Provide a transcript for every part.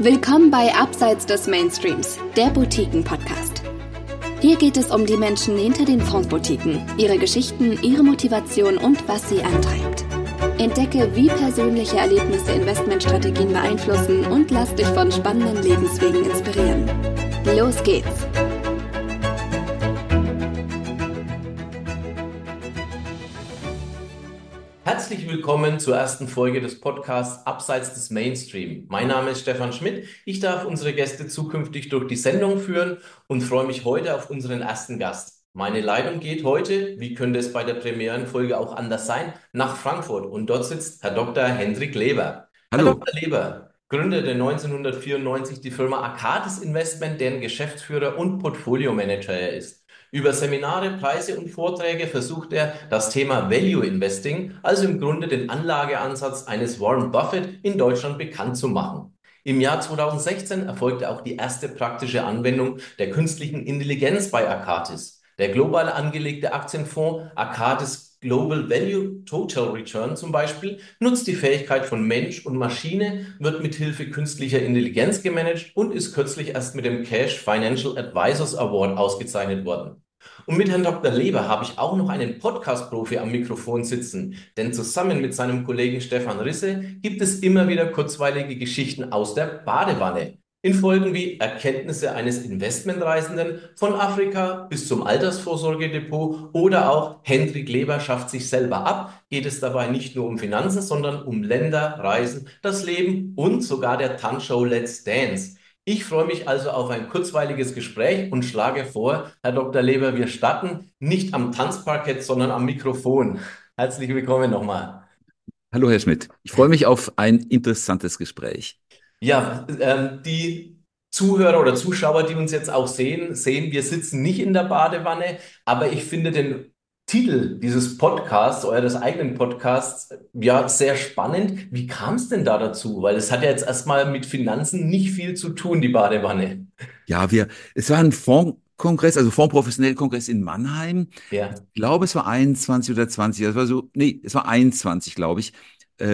Willkommen bei Abseits des Mainstreams, der Boutiquen-Podcast. Hier geht es um die Menschen hinter den Fondsboutiquen, ihre Geschichten, ihre Motivation und was sie antreibt. Entdecke, wie persönliche Erlebnisse Investmentstrategien beeinflussen und lass dich von spannenden Lebenswegen inspirieren. Los geht's! Herzlich willkommen zur ersten Folge des Podcasts Abseits des Mainstream. Mein Name ist Stefan Schmidt. Ich darf unsere Gäste zukünftig durch die Sendung führen und freue mich heute auf unseren ersten Gast. Meine Leitung geht heute, wie könnte es bei der Premierenfolge auch anders sein, nach Frankfurt. Und dort sitzt Herr Dr. Hendrik Leber. Herr Hallo. Dr. Leber gründete 1994 die Firma Arcadis Investment, deren Geschäftsführer und Portfolio-Manager er ist. Über Seminare, Preise und Vorträge versucht er, das Thema Value Investing, also im Grunde den Anlageansatz eines Warren Buffett, in Deutschland bekannt zu machen. Im Jahr 2016 erfolgte auch die erste praktische Anwendung der künstlichen Intelligenz bei Arcadis. Der global angelegte Aktienfonds Arcadis Global Value Total Return zum Beispiel nutzt die Fähigkeit von Mensch und Maschine, wird mithilfe künstlicher Intelligenz gemanagt und ist kürzlich erst mit dem Cash Financial Advisors Award ausgezeichnet worden. Und mit Herrn Dr. Leber habe ich auch noch einen Podcast-Profi am Mikrofon sitzen, denn zusammen mit seinem Kollegen Stefan Risse gibt es immer wieder kurzweilige Geschichten aus der Badewanne. In Folgen wie Erkenntnisse eines Investmentreisenden von Afrika bis zum Altersvorsorgedepot oder auch Hendrik Leber schafft sich selber ab, geht es dabei nicht nur um Finanzen, sondern um Länder, Reisen, das Leben und sogar der Tanzshow Let's Dance. Ich freue mich also auf ein kurzweiliges Gespräch und schlage vor, Herr Dr. Leber, wir starten nicht am Tanzparkett, sondern am Mikrofon. Herzlich willkommen nochmal. Hallo, Herr Schmidt. Ich freue mich auf ein interessantes Gespräch. Ja, die Zuhörer oder Zuschauer, die uns jetzt auch sehen, wir sitzen nicht in der Badewanne, aber ich finde den Titel dieses Podcasts, eures eigenen Podcasts, ja, sehr spannend. Wie kam es denn da dazu? Weil es hat ja jetzt erstmal mit Finanzen nicht viel zu tun, die Badewanne. Ja, es war ein Fondskongress, also Fondsprofessionell-Kongress in Mannheim. Ich Ja, glaube, es war 21 oder 20. Es war 21, glaube ich.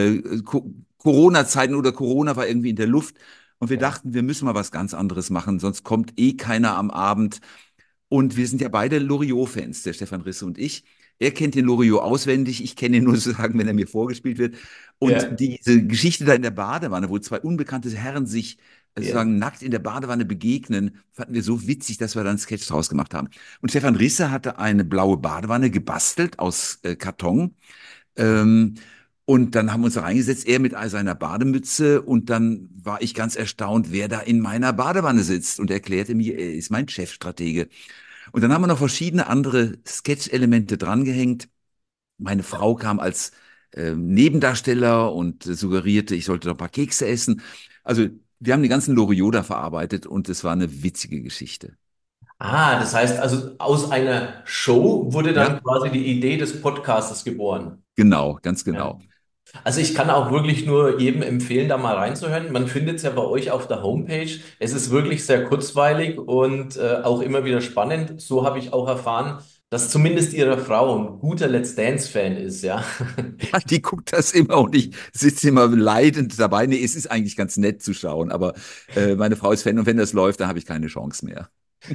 Corona-Zeiten oder Corona war irgendwie in der Luft. Und wir ja. dachten, wir müssen mal was ganz anderes machen, sonst kommt eh keiner am Abend. Und wir sind ja beide Loriot-Fans, der Stefan Risse und ich. Er kennt den Loriot auswendig, ich kenne ihn nur sozusagen, wenn er mir vorgespielt wird. Und Ja, diese Geschichte da in der Badewanne, wo zwei unbekannte Herren sich ja. sozusagen nackt in der Badewanne begegnen, fanden wir so witzig, dass wir dann einen Sketch draus gemacht haben. Und Stefan Risse hatte eine blaue Badewanne gebastelt aus Karton. Ähm, und dann haben wir uns da reingesetzt, er mit seiner Bademütze. Und dann war ich ganz erstaunt, wer da in meiner Badewanne sitzt und erklärte mir, er ist mein Chefstratege. Und dann haben wir noch verschiedene andere Sketch-Elemente drangehängt. Meine Frau kam als Nebendarsteller und suggerierte, ich sollte doch ein paar Kekse essen. Also wir haben den ganzen Loriot da verarbeitet und es war eine witzige Geschichte. Ah, das heißt also, aus einer Show wurde dann Ja, quasi die Idee des Podcastes geboren. genau, ganz Ja. genau. Also ich kann auch wirklich nur jedem empfehlen, da mal reinzuhören. Man findet es ja bei euch auf der Homepage. Es ist wirklich sehr kurzweilig und auch immer wieder spannend. So habe ich auch erfahren, dass zumindest Ihre Frau ein guter Let's Dance-Fan ist, ja. Ja, die guckt das immer und ich sitze immer leidend dabei. Nee, es ist eigentlich ganz nett zu schauen, aber meine Frau ist Fan und wenn das läuft, dann habe ich keine Chance mehr.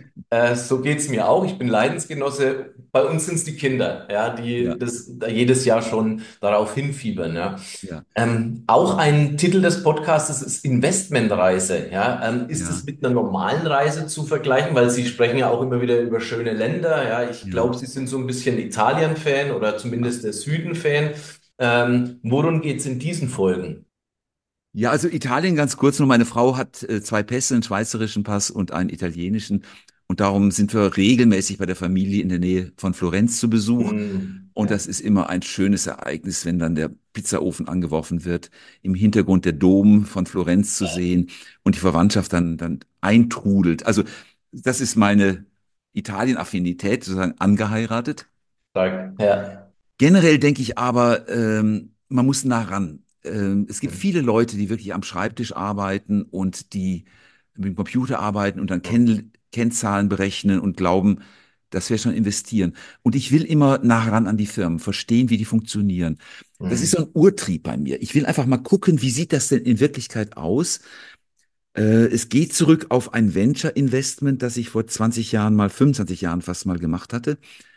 So geht's mir auch. Ich bin Leidensgenosse. Bei uns sind es die Kinder, ja, die Ja, das da jedes Jahr schon darauf hinfiebern, ja. ja, Auch ein Titel des Podcasts ist Investmentreise. Ja, ist es ja, mit einer normalen Reise zu vergleichen? Weil Sie sprechen ja auch immer wieder über schöne Länder. Ja, ich ja. glaube, Sie sind so ein bisschen Italien-Fan oder zumindest der Süden-Fan. Worum geht es in diesen Folgen? Ja, also Italien ganz kurz nur. Meine Frau hat zwei Pässe, einen schweizerischen Pass und einen italienischen. Und darum sind wir regelmäßig bei der Familie in der Nähe von Florenz zu Besuch. Und Ja. das ist immer ein schönes Ereignis, wenn dann der Pizzaofen angeworfen wird, im Hintergrund der Dom von Florenz zu sehen und die Verwandtschaft dann eintrudelt. Also das ist meine Italien-Affinität, sozusagen angeheiratet. Stark. Ja. Generell denke ich aber, man muss nah ran. Es gibt viele Leute, die wirklich am Schreibtisch arbeiten und die mit dem Computer arbeiten und dann Kennzahlen berechnen und glauben, das wäre schon investieren. Und ich will immer nah ran an die Firmen, verstehen, wie die funktionieren. Das ist Mhm. so ein Urtrieb bei mir. Ich will einfach mal gucken, wie sieht das denn in Wirklichkeit aus? Es geht zurück auf ein Venture Investment, das ich vor 20 Jahren mal, 25 Jahren fast mal gemacht hatte,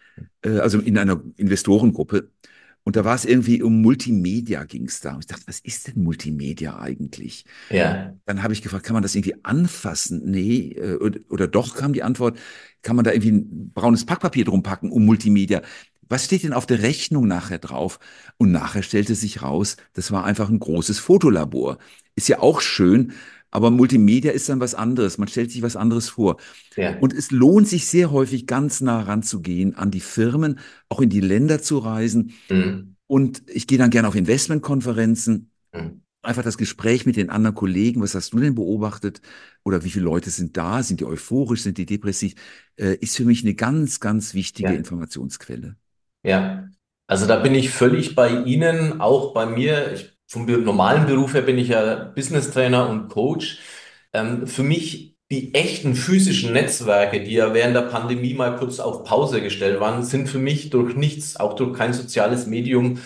also in einer Investorengruppe. Und da war es irgendwie um Multimedia ging es da. Und ich dachte, was ist denn Multimedia eigentlich? Ja, Dann habe ich gefragt, kann man das irgendwie anfassen? Nee, oder doch kam die Antwort, kann man da irgendwie ein braunes Packpapier drum packen um Multimedia? Was steht denn auf der Rechnung nachher drauf? Und nachher stellte sich raus, das war einfach ein großes Fotolabor. Ist ja auch schön, aber Multimedia ist dann was anderes. Man stellt sich was anderes vor. ja. Und es lohnt sich sehr häufig, ganz nah ranzugehen an die Firmen, auch in die Länder zu reisen. Mhm. Und ich gehe dann gerne auf Investmentkonferenzen, Mhm. einfach das Gespräch mit den anderen Kollegen. Was hast du denn beobachtet? Oder wie viele Leute sind da? Sind die euphorisch? Sind die depressiv? Ist für mich eine ganz, ganz wichtige Ja. Informationsquelle. Ja, also da bin ich völlig bei Ihnen, auch bei mir. Vom normalen Beruf her bin ich ja Business Trainer und Coach. Für mich die echten physischen Netzwerke, die ja während der Pandemie mal kurz auf Pause gestellt waren, sind für mich durch nichts, auch durch kein soziales Medium,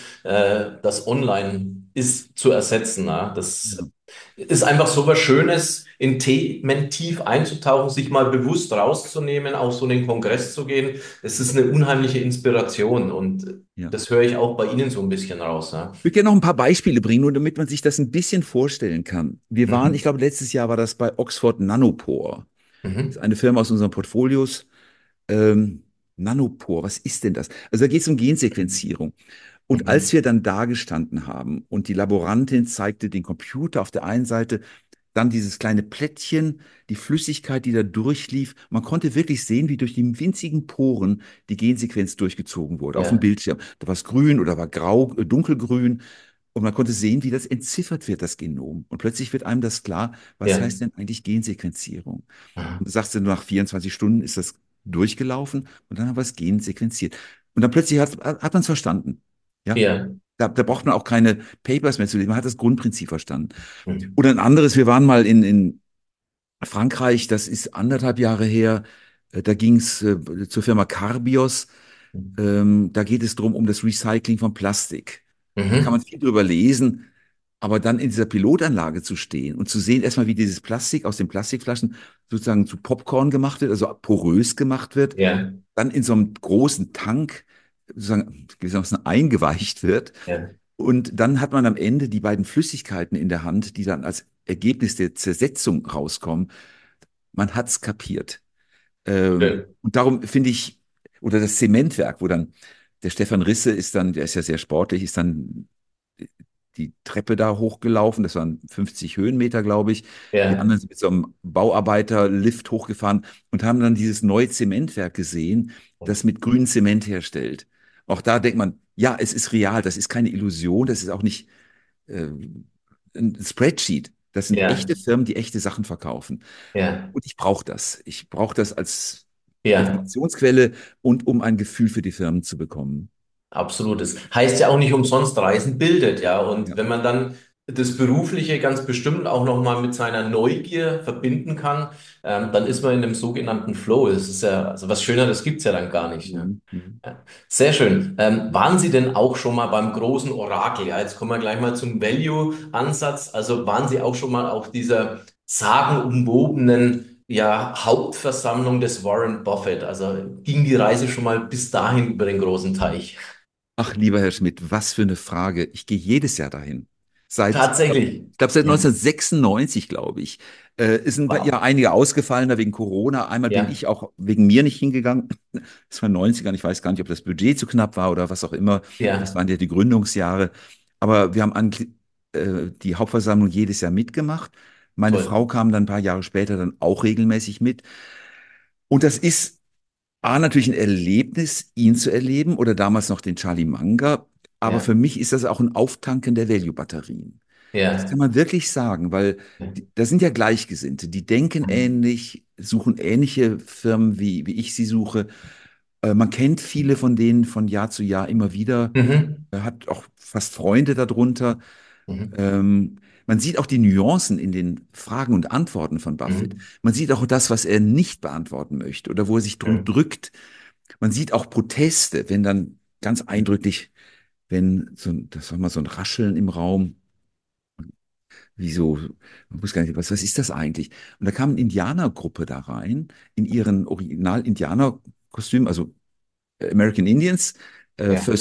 das online ist, zu ersetzen. Ja. Ja. Das ist einfach so was Schönes, in Themen tief einzutauchen, sich mal bewusst rauszunehmen, auf so einen Kongress zu gehen. Es ist eine unheimliche Inspiration und Ja. das höre ich auch bei Ihnen so ein bisschen raus. Ja. Ich würde gerne noch ein paar Beispiele bringen, nur damit man sich das ein bisschen vorstellen kann. Wir waren, ich Mhm. glaube, letztes Jahr war das bei Oxford Nanopore. Das ist Mhm. eine Firma aus unseren Portfolios. Ähm, Nanopore, was ist denn das? Also da geht es um Gensequenzierung. Und als Mhm. wir dann da gestanden haben und die Laborantin zeigte den Computer auf der einen Seite, dann dieses kleine Plättchen, die Flüssigkeit, die da durchlief, man konnte wirklich sehen, wie durch die winzigen Poren die Gensequenz durchgezogen wurde auf dem Ja, Bildschirm. Da war es grün oder war grau, dunkelgrün. Und man konnte sehen, wie das entziffert wird, das Genom. Und plötzlich wird einem das klar, was ja. heißt denn eigentlich Gensequenzierung? Aha. Und du sagst, nach 24 Stunden ist das durchgelaufen und dann haben wir das Gen sequenziert. Und dann plötzlich hat man es verstanden. Ja, Ja. da braucht man auch keine Papers mehr zu lesen. Man hat das Grundprinzip verstanden. Mhm. Oder ein anderes, wir waren mal in Frankreich, das ist 1,5 Jahre her. Da ging es zur Firma Carbios. Da geht es darum, um das Recycling von Plastik. Da kann man Mhm. viel drüber lesen, aber dann in dieser Pilotanlage zu stehen und zu sehen, erstmal, wie dieses Plastik aus den Plastikflaschen sozusagen zu Popcorn gemacht wird, also porös gemacht wird, Ja. dann in so einem großen Tank sozusagen gewissermaßen eingeweicht wird. Ja. Und dann hat man am Ende die beiden Flüssigkeiten in der Hand, die dann als Ergebnis der Zersetzung rauskommen. Man hat's kapiert. Schön. Und darum finde ich, oder das Zementwerk, wo dann der Stefan Risse ist dann, der ist ja sehr sportlich, ist dann die Treppe da hochgelaufen. Das waren 50 Höhenmeter, glaube ich. Die Ja. anderen sind mit so einem Bauarbeiterlift hochgefahren und haben dann dieses neue Zementwerk gesehen, das mit grünem Zement herstellt. Auch da denkt man, ja, es ist real, das ist keine Illusion, das ist auch nicht äh, ein Spreadsheet. Das sind Ja. echte Firmen, die echte Sachen verkaufen. Ja. Und ich brauche das. Ich brauche das als Ja. Informationsquelle und um ein Gefühl für die Firmen zu bekommen. Absolut. Das heißt ja auch nicht umsonst, Reisen bildet, ja. Und Ja. wenn man dann das Berufliche ganz bestimmt auch nochmal mit seiner Neugier verbinden kann, dann ist man in einem sogenannten Flow. Das ist ja, also was Schöneres gibt's ja dann gar nicht. Ne? Mhm. Mhm. Ja. Sehr schön. Waren Sie denn auch schon mal beim großen Orakel? Ja, jetzt kommen wir gleich mal zum Value-Ansatz. Also waren Sie auch schon mal auf dieser sagenumwobenen, ja, Hauptversammlung des Warren Buffett? Also ging die Reise schon mal bis dahin über den großen Teich? Ach, lieber Herr Schmidt, was für eine Frage. Ich gehe jedes Jahr dahin. Tatsächlich. Ich glaube, seit Ja, 1996, glaube ich. Es sind ja wow. einige ausgefallen, da wegen Corona. Einmal bin Ja, ich auch wegen mir nicht hingegangen. Das war in den 90ern. Ich weiß gar nicht, ob das Budget zu knapp war oder was auch immer. Das ja, waren ja die Gründungsjahre. Aber wir haben die Hauptversammlung jedes Jahr mitgemacht. Meine toll. Frau kam dann ein paar Jahre später dann auch regelmäßig mit. Und das ist natürlich ein Erlebnis, ihn zu erleben oder damals noch den Charlie Munger. Aber Ja, für mich ist das auch ein Auftanken der Value-Batterien. Das ja, kann man wirklich sagen, weil da sind ja Gleichgesinnte, die denken ähnlich, suchen ähnliche Firmen, wie ich sie suche. Man kennt viele von denen von Jahr zu Jahr immer wieder, mhm. hat auch fast Freunde darunter. Mhm. Ähm, Man sieht auch die Nuancen in den Fragen und Antworten von Buffett. Mhm. Man sieht auch das, was er nicht beantworten möchte oder wo er sich drum Mhm. drückt. Man sieht auch Proteste, wenn dann ganz eindrücklich, wenn das war mal so ein Rascheln im Raum, Wieso? Man muss gar nicht, was ist das eigentlich? Und da kam eine Indianergruppe da rein, in ihren Original-Indianer-Kostümen, also American Indians, Ja,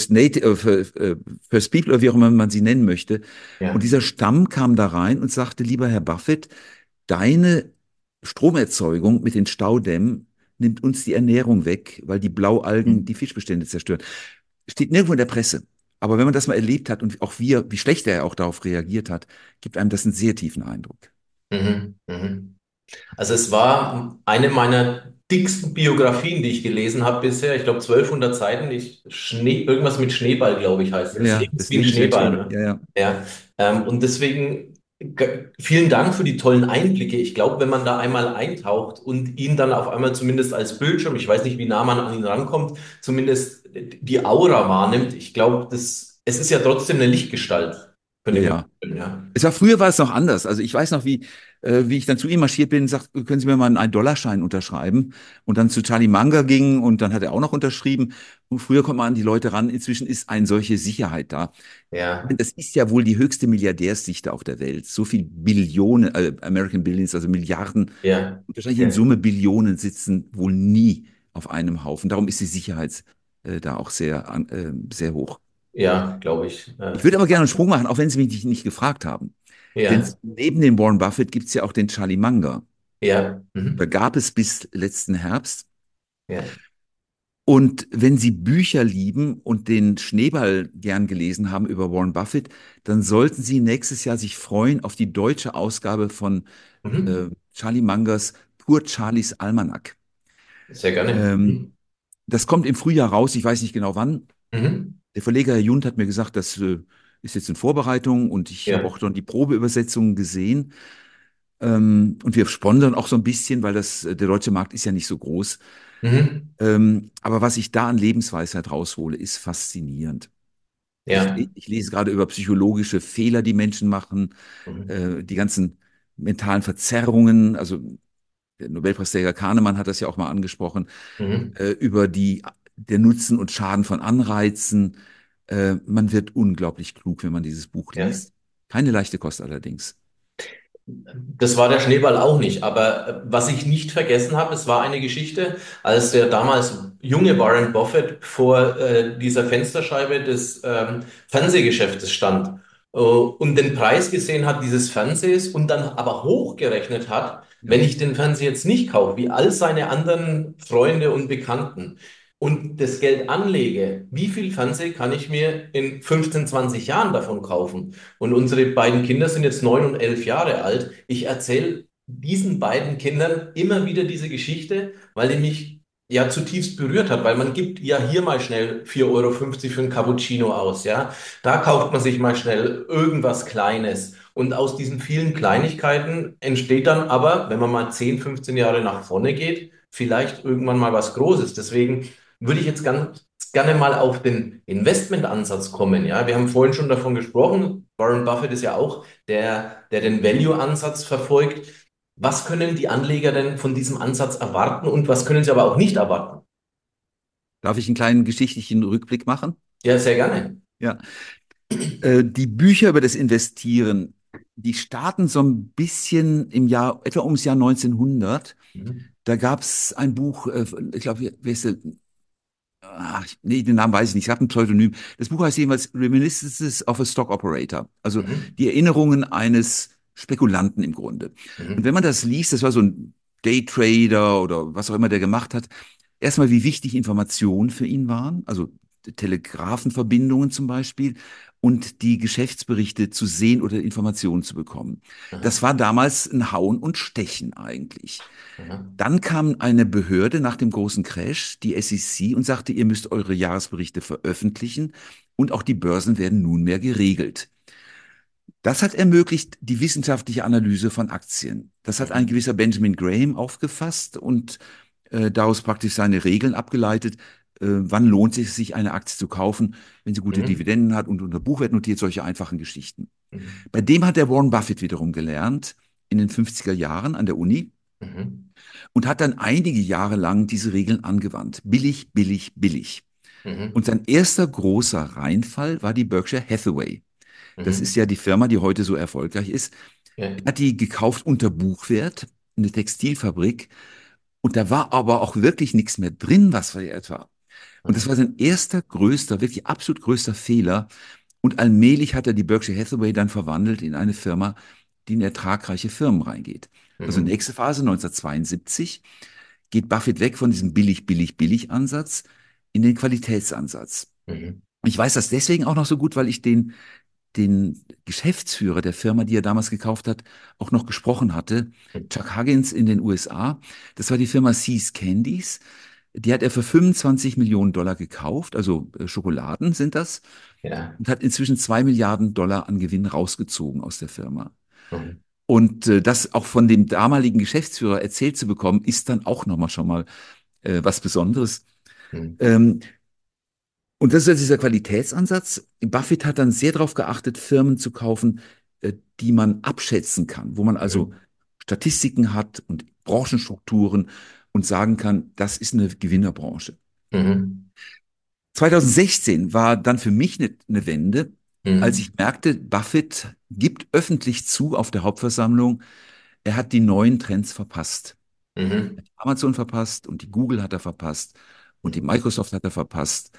First People oder wie auch immer man sie nennen möchte. Und ja. dieser Stamm kam da rein und sagte, lieber Herr Buffett, deine Stromerzeugung mit den Staudämmen nimmt uns die Ernährung weg, weil die Blaualgen Mhm. die Fischbestände zerstören. Steht nirgendwo in der Presse. Aber wenn man das mal erlebt hat und auch wie schlecht er auch darauf reagiert hat, gibt einem das einen sehr tiefen Eindruck. Mhm. Mhm. Also es war eine meiner dicksten Biografien, die ich gelesen habe bisher. Ich glaube 1200 Seiten. Irgendwas mit Schneeball, glaube ich, heißt es. Ja, Das ja, Leben ist das wie ein Leben ist wie ein Schneeball, Schneeball. ne? Ja, ja. Ja. Und deswegen vielen Dank für die tollen Einblicke. Ich glaube, wenn man da einmal eintaucht und ihn dann auf einmal zumindest als Bildschirm, ich weiß nicht, wie nah man an ihn rankommt, zumindest die Aura wahrnimmt. Ich glaube, es ist ja trotzdem eine Lichtgestalt für Ja, den ja. Menschen, ja. Früher war es noch anders. Also ich weiß noch, wie ich dann zu ihm marschiert bin und sagte, können Sie mir mal einen 1-Dollar-Schein unterschreiben? Und dann zu Charlie Munger ging und dann hat er auch noch unterschrieben. Und früher kommt man an die Leute ran. Inzwischen ist eine solche Sicherheit da. Ich meine, Ja, das ist ja wohl die höchste Milliardärsdichte auf der Welt. So viel Billionen, American Billions, also Milliarden, ja, wahrscheinlich in ja, Summe Billionen sitzen wohl nie auf einem Haufen. Darum ist die Sicherheit da auch sehr hoch. ja, glaube ich. Ich würde aber gerne einen Sprung machen, auch wenn Sie mich nicht gefragt haben. Denn Ja, neben dem Warren Buffett gibt es ja auch den Charlie Munger. ja, Da mhm. gab es bis letzten Herbst. Ja, Und wenn Sie Bücher lieben und den Schneeball gern gelesen haben über Warren Buffett, dann sollten Sie nächstes Jahr sich freuen auf die deutsche Ausgabe von mhm. Charlie Mangers Pur Charlies Almanack. Sehr gerne. Ähm, Mhm. Das kommt im Frühjahr raus, ich weiß nicht genau wann. Mhm. Der Verleger Herr Jund hat mir gesagt, das ist jetzt in Vorbereitung und ich habe Ja, auch schon die Probeübersetzungen gesehen. Und wir sponsern auch so ein bisschen, weil der deutsche Markt ist ja nicht so groß. mhm. Aber was ich da an Lebensweisheit raushole, ist faszinierend. Ja, Ich lese gerade über psychologische Fehler, die Menschen machen, mhm. die ganzen mentalen Verzerrungen. Also der Nobelpreisträger Kahnemann hat das ja auch mal angesprochen, Mhm. über der Nutzen und Schaden von Anreizen. Man wird unglaublich klug, wenn man dieses Buch Ja. liest. Keine leichte Kost allerdings. Das war der Schneeball auch nicht. Aber was ich nicht vergessen habe, es war eine Geschichte, als der damals junge Warren Buffett vor dieser Fensterscheibe des Fernsehgeschäftes stand und den Preis gesehen hat dieses Fernsehs und dann aber hochgerechnet hat, wenn Ja. ich den Fernseher jetzt nicht kaufe, wie all seine anderen Freunde und Bekannten und das Geld anlege, wie viel Fernseh kann ich mir in 15, 20 Jahren davon kaufen? Und unsere beiden Kinder sind jetzt 9 und 11 Jahre alt. Ich erzähle diesen beiden Kindern immer wieder diese Geschichte, weil die mich ja zutiefst berührt hat, weil man gibt ja hier mal schnell 4,50 € für ein Cappuccino aus, ja. Da kauft man sich mal schnell irgendwas Kleines. Und aus diesen vielen Kleinigkeiten entsteht dann aber, wenn man mal 10, 15 Jahre nach vorne geht, vielleicht irgendwann mal was Großes. Deswegen würde ich jetzt ganz gerne mal auf den Investmentansatz kommen. Ja, wir haben vorhin schon davon gesprochen. Warren Buffett ist ja auch der den Value-Ansatz verfolgt. Was können die Anleger denn von diesem Ansatz erwarten und was können sie aber auch nicht erwarten? Darf ich einen kleinen geschichtlichen Rückblick machen? Ja, sehr gerne. Ja. Die Bücher über das Investieren, die starten so ein bisschen etwa ums Jahr 1900. Mhm. Da gab es ein Buch, ich glaube, wer ist der? Nee, den Namen weiß ich nicht. Ich habe ein Pseudonym. Das Buch heißt jedenfalls Reminiscences of a Stock Operator. Also Mhm. die Erinnerungen eines Spekulanten im Grunde. Und wenn Mhm. man das liest, das war so ein Daytrader oder was auch immer der gemacht hat, erstmal, wie wichtig Informationen für ihn waren, also Telegrafenverbindungen zum Beispiel, und die Geschäftsberichte zu sehen oder Informationen zu bekommen. Das Aha. war damals ein Hauen und Stechen eigentlich. Aha. Dann kam eine Behörde nach dem großen Crash, die SEC, und sagte, ihr müsst eure Jahresberichte veröffentlichen und auch die Börsen werden nunmehr geregelt. Das hat ermöglicht die wissenschaftliche Analyse von Aktien. Das hat ein Mhm. gewisser Benjamin Graham aufgefasst und daraus praktisch seine Regeln abgeleitet. Wann lohnt es sich, eine Aktie zu kaufen, wenn sie gute Mhm. Dividenden hat und unter Buchwert notiert, solche einfachen Geschichten. Mhm. Bei dem hat der Warren Buffett wiederum gelernt, in den 50er Jahren an der Uni, Mhm. und hat dann einige Jahre lang diese Regeln angewandt. Billig, billig, billig. Und Mhm. sein erster großer Reinfall war die Berkshire Hathaway. Das ist Mhm. ja die Firma, die heute so erfolgreich ist. Ja. Er hat die gekauft unter Buchwert, eine Textilfabrik. Und da war aber auch wirklich nichts mehr drin, was verjährt war. Und das Mhm. war sein erster größter, wirklich absolut größter Fehler. Und allmählich hat er die Berkshire Hathaway dann verwandelt in eine Firma, die in ertragreiche Firmen reingeht. Also Mhm. nächste Phase, 1972, geht Buffett weg von diesem billig, billig, billig Ansatz in den Qualitätsansatz. Mhm. Ich weiß das deswegen auch noch so gut, weil ich den Geschäftsführer der Firma, die er damals gekauft hat, auch noch gesprochen hatte, Chuck Huggins in den USA. Das war die Firma See's Candies. Die hat er für 25 Millionen Dollar gekauft, also Schokoladen sind das, Ja. und hat inzwischen 2 Milliarden Dollar an Gewinn rausgezogen aus der Firma. Mhm. Und das auch von dem damaligen Geschäftsführer erzählt zu bekommen, ist dann auch nochmal schon mal was Besonderes. Mhm. Ähm, und das ist jetzt dieser Qualitätsansatz. Buffett hat dann sehr darauf geachtet, Firmen zu kaufen, die man abschätzen kann, wo man also Mhm. Statistiken hat und Branchenstrukturen und sagen kann, das ist eine Gewinnerbranche. Mhm. 2016 war dann für mich eine Wende, als ich Mhm. merkte, Buffett gibt öffentlich zu auf der Hauptversammlung, er hat die neuen Trends verpasst. Mhm. Amazon verpasst und die Google hat er verpasst und die Mhm. Microsoft hat er verpasst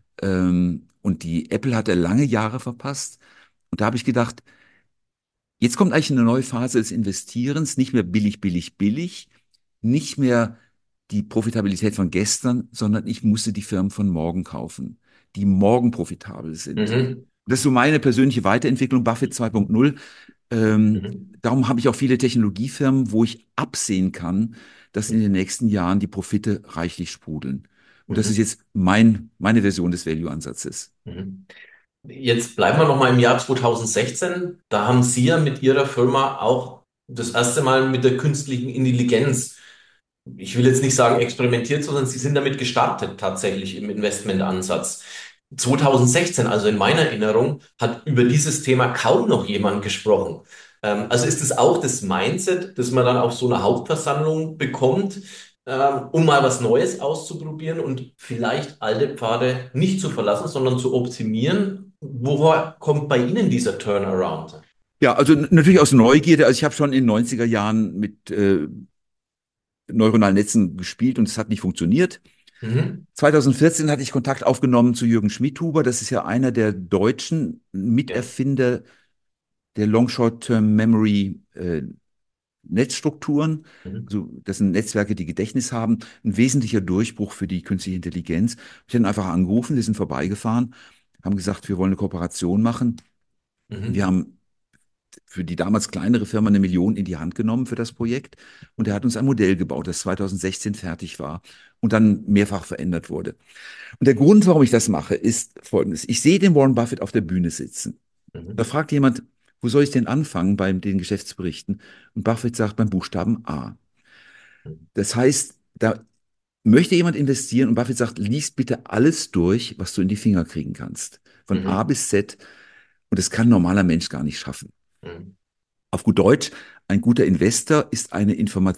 und die Apple hat er lange Jahre verpasst. Und da habe ich gedacht, jetzt kommt eigentlich eine neue Phase des Investierens, nicht mehr billig, billig, billig, nicht mehr die Profitabilität von gestern, sondern ich musste die Firmen von morgen kaufen, die morgen profitabel sind. Mhm. Das ist so meine persönliche Weiterentwicklung, Buffett 2.0. Ähm, Mhm. darum habe ich auch viele Technologiefirmen, wo ich absehen kann, dass in den nächsten Jahren die Profite reichlich sprudeln. Und das ist Mhm. jetzt meine Version des Value-Ansatzes. Mhm. Jetzt bleiben wir noch mal im Jahr 2016. Da haben Sie ja mit Ihrer Firma auch das erste Mal mit der künstlichen Intelligenz, ich will jetzt nicht sagen experimentiert, sondern Sie sind damit gestartet tatsächlich im Investmentansatz. 2016, also in meiner Erinnerung, hat über dieses Thema kaum noch jemand gesprochen. Also ist es auch das Mindset, das man dann auf so einer Hauptversammlung bekommt, um mal was Neues auszuprobieren und vielleicht alte Pfade nicht zu verlassen, sondern zu optimieren? Woher kommt bei Ihnen dieser Turnaround? Ja, also natürlich aus Neugierde. Also ich habe schon in den 90er Jahren mit neuronalen Netzen gespielt und es hat nicht funktioniert. Mhm. 2014 hatte ich Kontakt aufgenommen zu Jürgen Schmidhuber. Das ist ja einer der deutschen Ja. Miterfinder der Long-Short-Term Memory Netzstrukturen. Mhm. Also das sind Netzwerke, die Gedächtnis haben. Ein wesentlicher Durchbruch für die künstliche Intelligenz. Ich habe ihn einfach angerufen, wir sind vorbeigefahren, haben gesagt, wir wollen eine Kooperation machen. Wir Mhm. haben für die damals kleinere Firma 1 Million in die Hand genommen für das Projekt und er hat uns ein Modell gebaut, das 2016 fertig war und dann mehrfach verändert wurde. Und der Grund, warum ich das mache, ist folgendes. Ich sehe den Warren Buffett auf der Bühne sitzen. Da Mhm. fragt jemand, wo soll ich denn anfangen bei den Geschäftsberichten? Und Buffett sagt beim Buchstaben A. Mhm. Das heißt, da möchte jemand investieren und Buffett sagt, lies bitte alles durch, was du in die Finger kriegen kannst. Von A Mhm. bis Z. Und das kann ein normaler Mensch gar nicht schaffen. Mhm. Auf gut Deutsch, ein guter Investor ist eine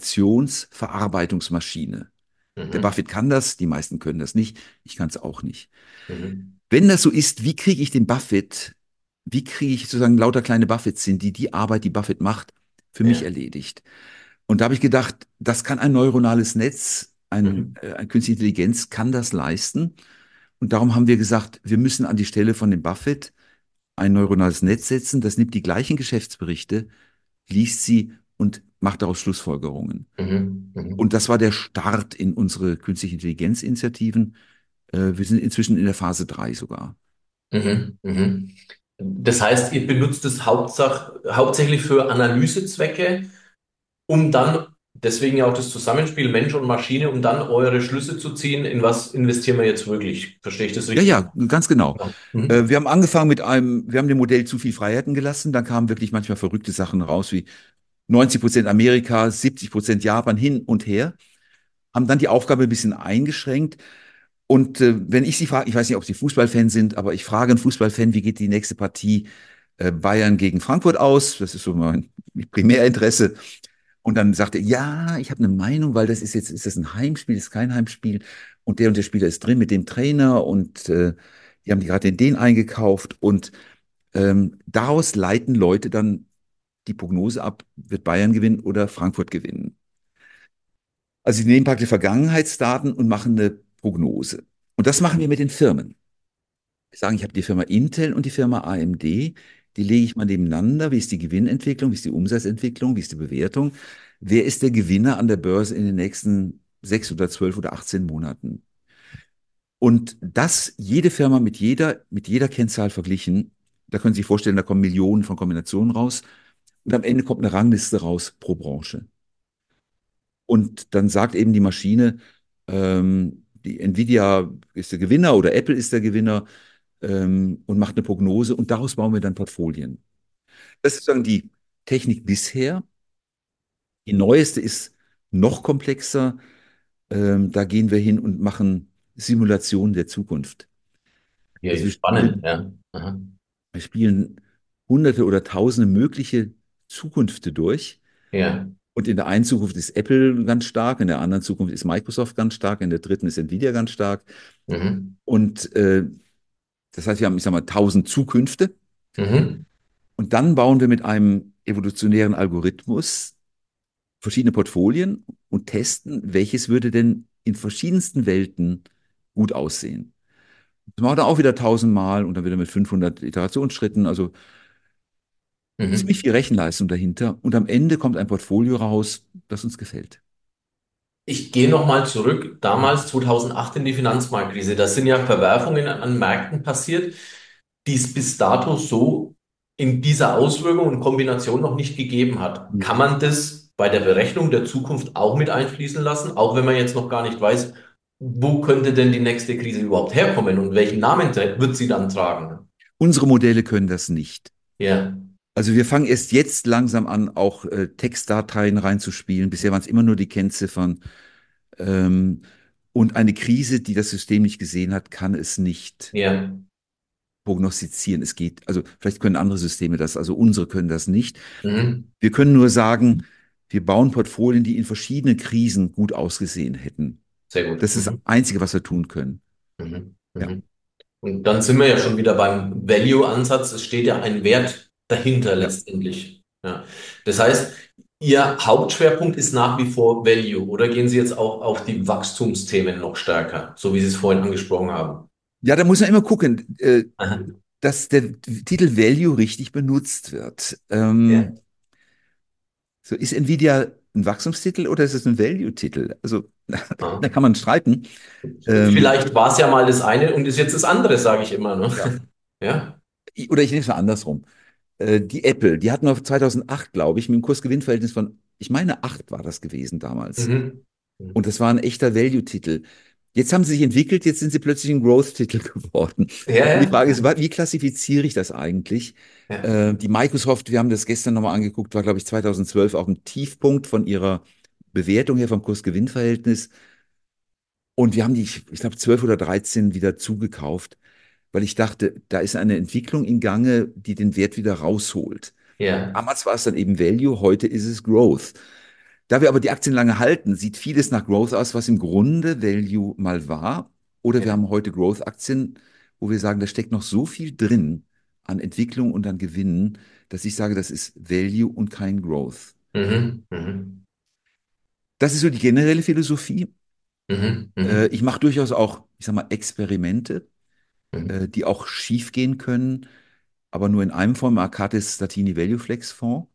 Informationsverarbeitungsmaschine. Der Mhm. Buffett kann das, die meisten können das nicht, ich kann es auch nicht. Mhm. Wenn das so ist, wie kriege ich den Buffett, wie kriege ich sozusagen lauter kleine Buffets sind, die die Arbeit, die Buffett macht, für mich Ja. erledigt? Und da habe ich gedacht, das kann ein neuronales Netz, Mhm. eine künstliche Intelligenz kann das leisten. Und darum haben wir gesagt, wir müssen an die Stelle von dem Buffett ein neuronales Netz setzen, das nimmt die gleichen Geschäftsberichte, liest sie und macht daraus Schlussfolgerungen. Mhm. Mhm. Und das war der Start in unsere künstliche Intelligenzinitiativen. Wir sind inzwischen in der Phase 3 sogar. Mhm. Mhm. Das heißt, ihr benutzt es hauptsächlich für Analysezwecke, um dann, deswegen ja auch das Zusammenspiel Mensch und Maschine, um dann eure Schlüsse zu ziehen, in was investieren wir jetzt wirklich? Verstehe ich das Ja, richtig? ja, ganz genau. Ja. Mhm. Wir haben angefangen wir haben dem Modell zu viel Freiheiten gelassen. Dann kamen wirklich manchmal verrückte Sachen raus, wie 90% Amerika, 70% Japan hin und her. Haben dann die Aufgabe ein bisschen eingeschränkt. Und wenn ich Sie frage, ich weiß nicht, ob Sie Fußballfan sind, aber ich frage einen Fußballfan, wie geht die nächste Partie Bayern gegen Frankfurt aus? Das ist so mein Primärinteresse. Und dann sagt er, ja, ich habe eine Meinung, weil ist das ein Heimspiel, ist kein Heimspiel. Und der Spieler ist drin mit dem Trainer und die haben die gerade den eingekauft. Und Daraus leiten Leute dann die Prognose ab, wird Bayern gewinnen oder Frankfurt gewinnen. Also sie nehmen praktisch Vergangenheitsdaten und machen eine Prognose. Und das machen wir mit den Firmen. Wir sagen, ich habe die Firma Intel und die Firma AMD, die lege ich mal nebeneinander. Wie ist die Gewinnentwicklung, wie ist die Umsatzentwicklung, wie ist die Bewertung? Wer ist der Gewinner an der Börse in den nächsten 6 oder 12 oder 18 Monaten? Und das jede Firma mit jeder Kennzahl verglichen, da können Sie sich vorstellen, da kommen Millionen von Kombinationen raus. Und am Ende kommt eine Rangliste raus pro Branche. Und dann sagt eben die Maschine, die Nvidia ist der Gewinner oder Apple ist der Gewinner und macht eine Prognose und daraus bauen wir dann Portfolien. Das ist sozusagen die Technik bisher. Die neueste ist noch komplexer. Da gehen wir hin und machen Simulationen der Zukunft. Also Ja, spannend, ja. Aha. wir spielen hunderte oder tausende mögliche Zukünfte durch. Ja. Und in der einen Zukunft ist Apple ganz stark, in der anderen Zukunft ist Microsoft ganz stark, in der dritten ist Nvidia ganz stark. Mhm. Und das heißt, wir haben, ich sag mal, 1000 Zukünfte. Mhm. Und dann bauen wir mit einem evolutionären Algorithmus verschiedene Portfolien und testen, welches würde denn in verschiedensten Welten gut aussehen. Das machen wir dann auch wieder 1000 Mal und dann wieder mit 500 Iterationsschritten. Also ziemlich Mhm. viel Rechenleistung dahinter. Und am Ende kommt ein Portfolio raus, das uns gefällt. Ich gehe nochmal zurück, damals 2008 in die Finanzmarktkrise. Da sind ja Verwerfungen an Märkten passiert, die es bis dato so in dieser Auswirkung und Kombination noch nicht gegeben hat. Kann man das bei der Berechnung der Zukunft auch mit einfließen lassen, auch wenn man jetzt noch gar nicht weiß, wo könnte denn die nächste Krise überhaupt herkommen und welchen Namen wird sie dann tragen? Unsere Modelle können das nicht. Ja, Also wir fangen erst jetzt langsam an, auch Textdateien reinzuspielen. Bisher waren es immer nur die Kennziffern. Ähm, und eine Krise, die das System nicht gesehen hat, kann es nicht ja. prognostizieren. Es geht, also vielleicht können andere Systeme das, also unsere können das nicht. Mhm. Wir können nur sagen, wir bauen Portfolien, die in verschiedenen Krisen gut ausgesehen hätten. Sehr gut. Das ist das Mhm. Einzige, was wir tun können. Mhm. Ja, Mhm. Und dann sind wir ja schon wieder beim Value-Ansatz. Es steht ja ein Wert dahinter ja. letztendlich. Ja. Das heißt, Ihr Hauptschwerpunkt ist nach wie vor Value, oder gehen Sie jetzt auch auf die Wachstumsthemen noch stärker, so wie Sie es vorhin angesprochen haben? Ja, da muss man immer gucken, Aha. dass der Titel Value richtig benutzt wird. Ja. So, ist Nvidia ein Wachstumstitel oder ist es ein Value-Titel? Also, Ja. da kann man streiten. Ähm, Vielleicht war es ja mal das eine und ist jetzt das andere, sage ich immer. Ne? ja. Ja. Oder ich nehme es mal andersrum. Die Apple, die hatten wir 2008, glaube ich, mit einem Kurs-Gewinn-Verhältnis von, ich meine, 8 war das gewesen damals. Mhm. Und das war ein echter Value-Titel. Jetzt haben sie sich entwickelt, jetzt sind sie plötzlich ein Growth-Titel geworden. Ja, Und die ja. Frage ist, wie klassifiziere ich das eigentlich? Ja. Die Microsoft, wir haben das gestern nochmal angeguckt, war, glaube ich, 2012 auch ein Tiefpunkt von ihrer Bewertung her vom Kurs-Gewinn-Verhältnis. Und wir haben die, ich glaube, 12 oder 13 wieder zugekauft, weil ich dachte, da ist eine Entwicklung in Gange, die den Wert wieder rausholt. Ja. Damals war es dann eben Value, heute ist es Growth. Da wir aber die Aktien lange halten, sieht vieles nach Growth aus, was im Grunde Value mal war. Oder wir Ja. haben heute Growth-Aktien, wo wir sagen, da steckt noch so viel drin an Entwicklung und an Gewinnen, dass ich sage, das ist Value und kein Growth. Mhm. Mhm. Das ist so die generelle Philosophie. Mhm. Mhm. Ich mache durchaus auch, ich sag mal, Experimente, Mhm. die auch schief gehen können, aber nur in einem Fonds, im Arcadis Statini Value Flex Fonds.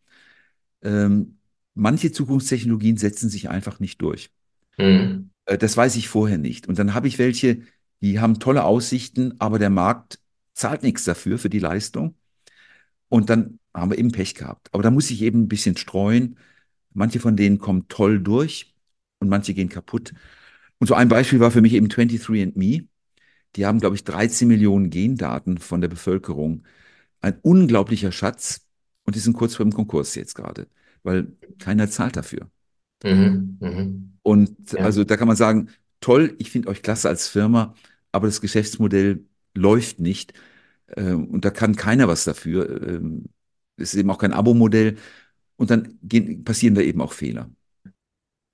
Ähm, Manche Zukunftstechnologien setzen sich einfach nicht durch. Mhm. Das weiß ich vorher nicht. Und dann habe ich welche, die haben tolle Aussichten, aber der Markt zahlt nichts dafür, für die Leistung. Und dann haben wir eben Pech gehabt. Aber da muss ich eben ein bisschen streuen. Manche von denen kommen toll durch und manche gehen kaputt. Und so ein Beispiel war für mich eben 23andMe. Die haben, glaube ich, 13 Millionen Gendaten von der Bevölkerung. Ein unglaublicher Schatz. Und die sind kurz vor dem Konkurs jetzt gerade, weil keiner zahlt dafür. Mhm. Mhm. Und Ja. also da kann man sagen, toll, ich finde euch klasse als Firma, aber das Geschäftsmodell läuft nicht. Und da kann keiner was dafür. Es ist eben auch kein Abo-Modell. Und dann passieren da eben auch Fehler.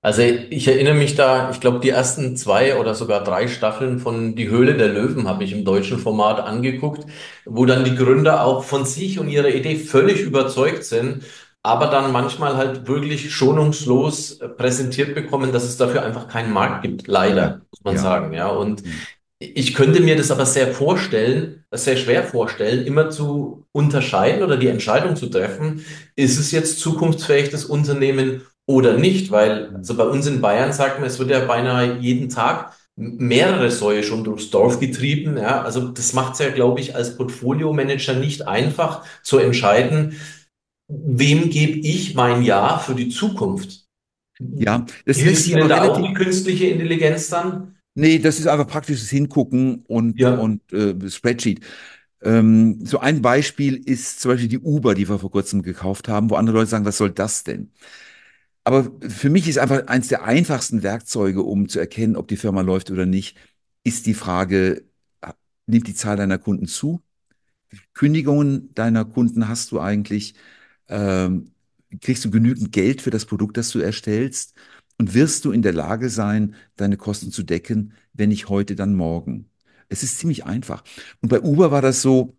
Also ich erinnere mich da, ich glaube, die ersten zwei oder sogar drei Staffeln von Die Höhle der Löwen habe ich im deutschen Format angeguckt, wo dann die Gründer auch von sich und ihrer Idee völlig überzeugt sind, aber dann manchmal halt wirklich schonungslos präsentiert bekommen, dass es dafür einfach keinen Markt gibt, Ja, leider, muss man ja, sagen, ja. Und ja. ich könnte mir das aber sehr schwer vorstellen, immer zu unterscheiden oder die Entscheidung zu treffen, ist es jetzt zukunftsfähig, das Unternehmen oder nicht? Weil, also bei uns in Bayern sagt man, es wird ja beinahe jeden Tag mehrere Säue schon durchs Dorf getrieben. Ja, also das macht es ja, glaube ich, als Portfolio-Manager nicht einfach zu entscheiden, wem gebe ich mein Ja für die Zukunft? Ja, das lässt Hilft sich Ihnen aber da auch relativ. die künstliche Intelligenz dann? Nee, das ist einfach praktisches Hingucken Ja, und Spreadsheet. So ein Beispiel ist zum Beispiel die Uber, die wir vor kurzem gekauft haben, wo andere Leute sagen, was soll das denn? Aber für mich ist einfach eins der einfachsten Werkzeuge, um zu erkennen, ob die Firma läuft oder nicht, ist die Frage, äh, nimmt die Zahl deiner Kunden zu? Kündigungen deiner Kunden hast du eigentlich? Ähm, Kriegst du genügend Geld für das Produkt, das du erstellst? Und wirst du in der Lage sein, deine Kosten zu decken, wenn nicht heute, dann morgen? Es ist ziemlich einfach. Und bei Uber war das so,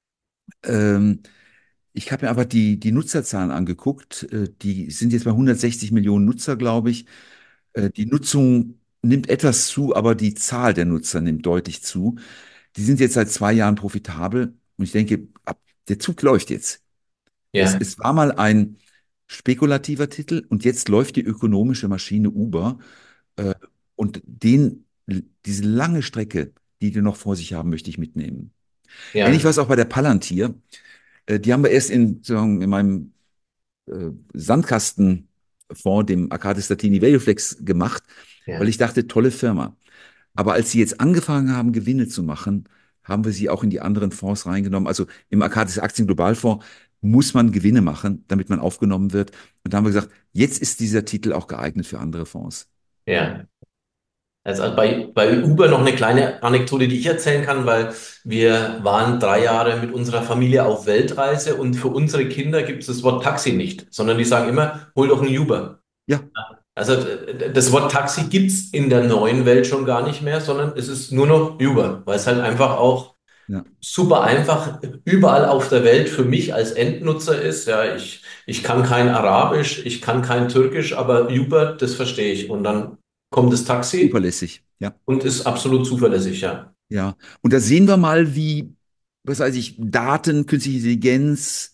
ähm, ich habe mir aber die Nutzerzahlen angeguckt. Die sind jetzt bei 160 Millionen Nutzer, glaube ich. Die Nutzung nimmt etwas zu, aber die Zahl der Nutzer nimmt deutlich zu. Die sind jetzt seit 2 Jahren profitabel und ich denke, der Zug läuft jetzt. ja, Es war mal ein spekulativer Titel und jetzt läuft die ökonomische Maschine Uber äh, und diese lange Strecke, die die noch vor sich haben, möchte ich mitnehmen. Ähnlich war ja, es auch bei der Palantir. Die haben wir erst in meinem Sandkastenfonds, dem Arcadis Statini Valueflex, gemacht, weil ja. ich dachte, tolle Firma. Aber als sie jetzt angefangen haben, Gewinne zu machen, haben wir sie auch in die anderen Fonds reingenommen. Also im Arcadis Aktien Globalfonds muss man Gewinne machen, damit man aufgenommen wird. Und da haben wir gesagt, jetzt ist dieser Titel auch geeignet für andere Fonds. Ja. Also bei Uber noch eine kleine Anekdote, die ich erzählen kann, weil wir waren 3 Jahre mit unserer Familie auf Weltreise und für unsere Kinder gibt es das Wort Taxi nicht, sondern die sagen immer, hol doch einen Uber. Ja, Also das Wort Taxi gibt's in der neuen Welt schon gar nicht mehr, sondern es ist nur noch Uber, weil es halt einfach auch ja, super einfach überall auf der Welt für mich als Endnutzer ist. Ja, ich kann kein Arabisch, ich kann kein Türkisch, aber Uber, das verstehe ich. Und dann kommt das Taxi zuverlässig. Ja, und ist absolut zuverlässig, ja. ja. Und da sehen wir mal, wie, was weiß ich, Daten, künstliche Intelligenz,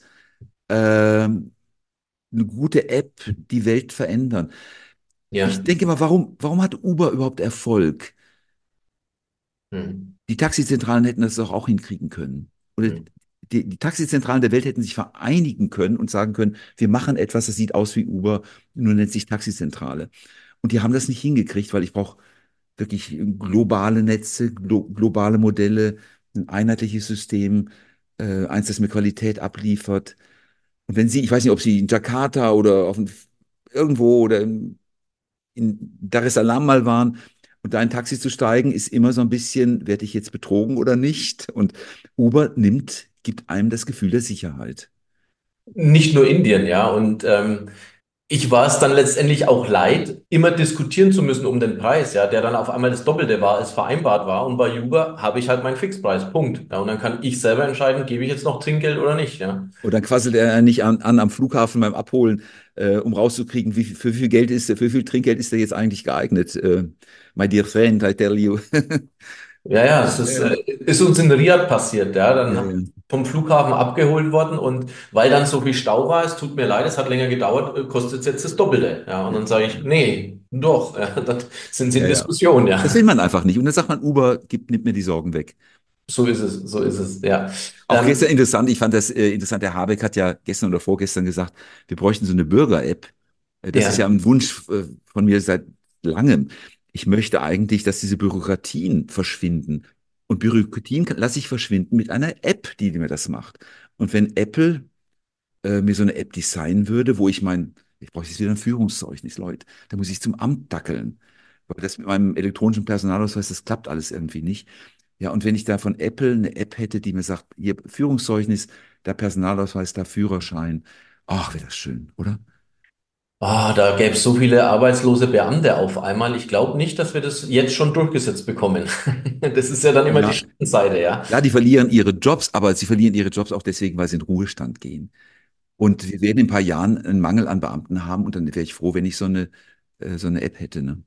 eine gute App die Welt verändern. Ich Ja. denke mal, warum hat Uber überhaupt Erfolg? Hm. Die Taxizentralen hätten das doch auch hinkriegen können. Oder Hm. die Taxizentralen der Welt hätten sich vereinigen können und sagen können, wir machen etwas, das sieht aus wie Uber, nur nennt sich Taxizentrale. Und die haben das nicht hingekriegt, weil ich brauche wirklich globale Netze, globale Modelle, ein einheitliches System, eins, das mir Qualität abliefert. Und wenn Sie, ich weiß nicht, ob Sie in Jakarta oder irgendwo oder in Dar es Salaam mal waren und da ein Taxi zu steigen, ist immer so ein bisschen, werde ich jetzt betrogen oder nicht? Und Uber gibt einem das Gefühl der Sicherheit. Nicht nur Indien, ja. Und ich war es dann letztendlich auch leid, immer diskutieren zu müssen um den Preis, ja, der dann auf einmal das Doppelte war, als vereinbart war. Und bei Uber habe ich halt meinen Fixpreis, Punkt. Ja, und dann kann ich selber entscheiden, gebe ich jetzt noch Trinkgeld oder nicht, ja. Und dann quasselt er nicht an am Flughafen beim Abholen, um rauszukriegen, für wie viel Geld ist, für wie viel Trinkgeld ist er jetzt eigentlich geeignet. My dear friend, I tell you. Ja, ja, es Ja, ja, ist uns in Riyadh passiert, ja, ja, dann ja, vom Flughafen abgeholt worden und weil dann so viel Stau war, es tut mir leid, es hat länger gedauert, kostet es jetzt das Doppelte, ja, und ja, dann sage ich, nee, doch, ja, dann sind sie in ja, ja. Diskussion, ja, Das will man einfach nicht. Und dann sagt man, Uber nimmt mir die Sorgen weg. so ist es, ja. Auch gestern Ähm, interessant, ich fand das interessant, der Habeck hat ja gestern oder vorgestern gesagt, wir bräuchten so eine Bürger-App. Das ist ja ja, ein Wunsch von mir seit langem. Ich möchte eigentlich, dass diese Bürokratien verschwinden. Und Bürokratien lasse ich verschwinden mit einer App, die mir das macht. Und wenn Apple mir so eine App designen würde, wo ich brauche jetzt wieder ein Führungszeugnis, Leute, da muss ich zum Amt dackeln. Weil das mit meinem elektronischen Personalausweis, das klappt alles irgendwie nicht. Ja, und wenn ich da von Apple eine App hätte, die mir sagt, hier Führungszeugnis, da Personalausweis, da Führerschein, ach, wäre das schön, oder? Da gäbe es so viele arbeitslose Beamte auf einmal. Ich glaube nicht, dass wir das jetzt schon durchgesetzt bekommen. Das ist ja dann immer die Ja, Schattenseite, ja. ja, die verlieren ihre Jobs, aber sie verlieren ihre Jobs auch deswegen, weil sie in Ruhestand gehen. Und wir werden in ein paar Jahren einen Mangel an Beamten haben und dann wäre ich froh, wenn ich so eine App hätte, ne?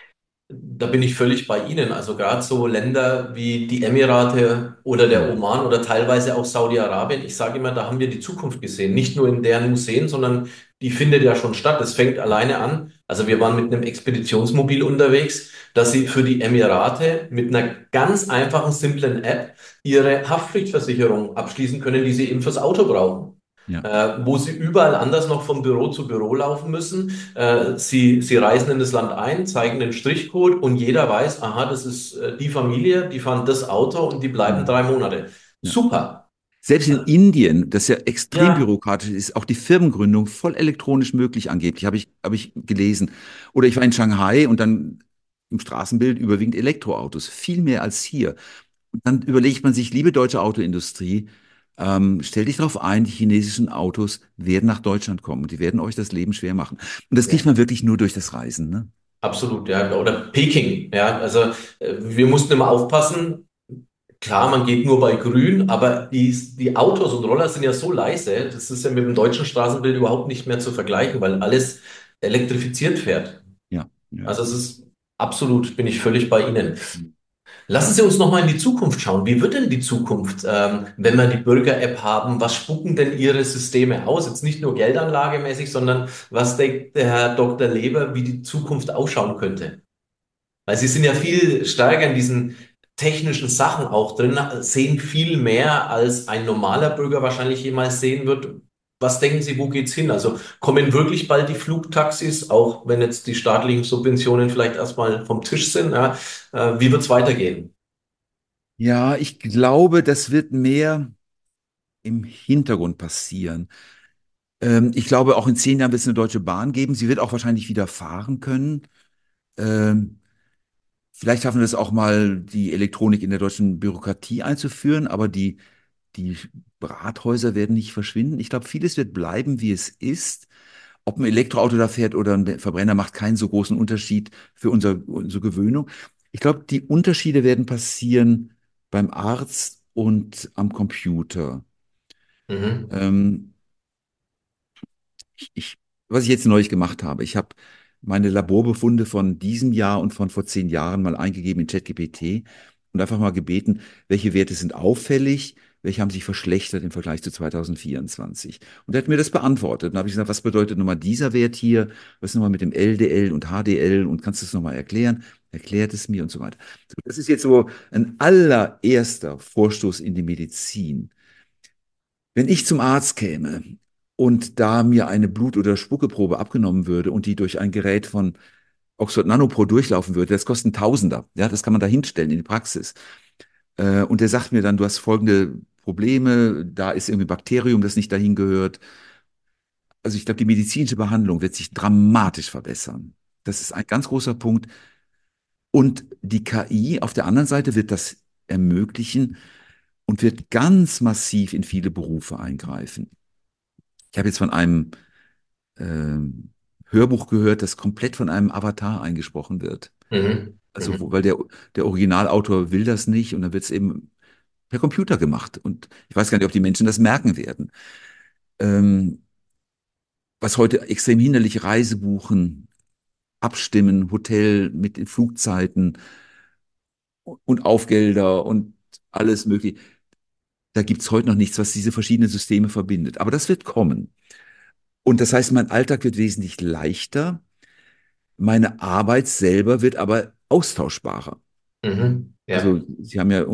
Da bin ich völlig bei Ihnen. Also gerade so Länder wie die Emirate oder der Hm. Oman oder teilweise auch Saudi-Arabien. Ich sage immer, da haben wir die Zukunft gesehen. Nicht nur in deren Museen, sondern die findet ja schon statt. Es fängt alleine an. Also wir waren mit einem Expeditionsmobil unterwegs, dass Sie für die Emirate mit einer ganz einfachen, simplen App Ihre Haftpflichtversicherung abschließen können, die Sie eben fürs Auto brauchen. Ja, Wo sie überall anders noch von Büro zu Büro laufen müssen. Sie reisen in das Land ein, zeigen den Strichcode und jeder weiß, aha, das ist die Familie, die fahren das Auto und die bleiben hm. 3 Monate. Ja. Super. Selbst in Indien, das ja extrem Ja. bürokratisch ist, auch die Firmengründung voll elektronisch möglich angeblich, habe ich gelesen. Oder ich war in Shanghai und dann im Straßenbild überwiegend Elektroautos, viel mehr als hier. Und dann überlegt man sich, liebe deutsche Autoindustrie, stell dich darauf ein, die chinesischen Autos werden nach Deutschland kommen und die werden euch das Leben schwer machen. Und das kriegt Ja. man wirklich nur durch das Reisen, ne? Absolut, ja. Oder Peking, ja. Also wir mussten immer aufpassen. Klar, man geht nur bei Grün, aber die Autos und Roller sind ja so leise, das ist ja mit dem deutschen Straßenbild überhaupt nicht mehr zu vergleichen, weil alles elektrifiziert fährt. Ja, ja. Also es ist absolut, bin ich völlig bei Ihnen. Lassen Sie uns noch mal in die Zukunft schauen. Wie wird denn die Zukunft, wenn wir die Bürger-App haben? Was spucken denn Ihre Systeme aus? Jetzt nicht nur geldanlagemäßig, sondern was denkt der Herr Dr. Leber, wie die Zukunft ausschauen könnte? Weil Sie sind ja viel stärker in diesen technischen Sachen auch drin, sehen viel mehr, als ein normaler Bürger wahrscheinlich jemals sehen wird. Was denken Sie, wo geht's hin? Also kommen wirklich bald die Flugtaxis, auch wenn jetzt die staatlichen Subventionen vielleicht erstmal vom Tisch sind? Ja, wie wird's weitergehen? Ja, ich glaube, das wird mehr im Hintergrund passieren. Ich glaube, auch in 10 Jahren wird es eine Deutsche Bahn geben. Sie wird auch wahrscheinlich wieder fahren können. Ähm, Vielleicht schaffen wir es auch mal, die Elektronik in der deutschen Bürokratie einzuführen, aber die Rathäuser werden nicht verschwinden. Ich glaube, vieles wird bleiben, wie es ist. Ob ein Elektroauto da fährt oder ein Verbrenner, macht keinen so großen Unterschied für unsere Gewöhnung. Ich glaube, die Unterschiede werden passieren beim Arzt und am Computer. Mhm. Ähm, ich, was ich jetzt neulich gemacht habe, ich habe meine Laborbefunde von diesem Jahr und von vor 10 Jahren mal eingegeben in ChatGPT und einfach mal gebeten, welche Werte sind auffällig, welche haben sich verschlechtert im Vergleich zu 2024. Und er hat mir das beantwortet. Und dann habe ich gesagt, was bedeutet nochmal dieser Wert hier? Was ist nochmal mit dem LDL und HDL? Und kannst du es nochmal erklären? Erklärt es mir und so weiter. So, das ist jetzt so ein allererster Vorstoß in die Medizin. Wenn ich zum Arzt käme und da mir eine Blut- oder Spuckeprobe abgenommen würde und die durch ein Gerät von Oxford Nanopore durchlaufen würde, das kostet ein Tausender. Ja, das kann man da hinstellen in die Praxis. Und der sagt mir dann, du hast folgende Probleme, da ist irgendwie ein Bakterium, das nicht dahin gehört. Also ich glaube, die medizinische Behandlung wird sich dramatisch verbessern. Das ist ein ganz großer Punkt. Und die KI auf der anderen Seite wird das ermöglichen und wird ganz massiv in viele Berufe eingreifen. Ich habe jetzt von einem ähm, Hörbuch gehört, das komplett von einem Avatar eingesprochen wird. Mhm. Also, Mhm. weil der Originalautor will das nicht und dann wird es eben per Computer gemacht. Und ich weiß gar nicht, ob die Menschen das merken werden. Ähm, Was heute extrem hinderlich, Reise buchen, abstimmen, Hotel mit den Flugzeiten und Aufgelder und alles mögliche. Da gibt es heute noch nichts, was diese verschiedenen Systeme verbindet. Aber das wird kommen. Und das heißt, mein Alltag wird wesentlich leichter. Meine Arbeit selber wird aber austauschbarer. Mhm. Also Ja. Sie haben ja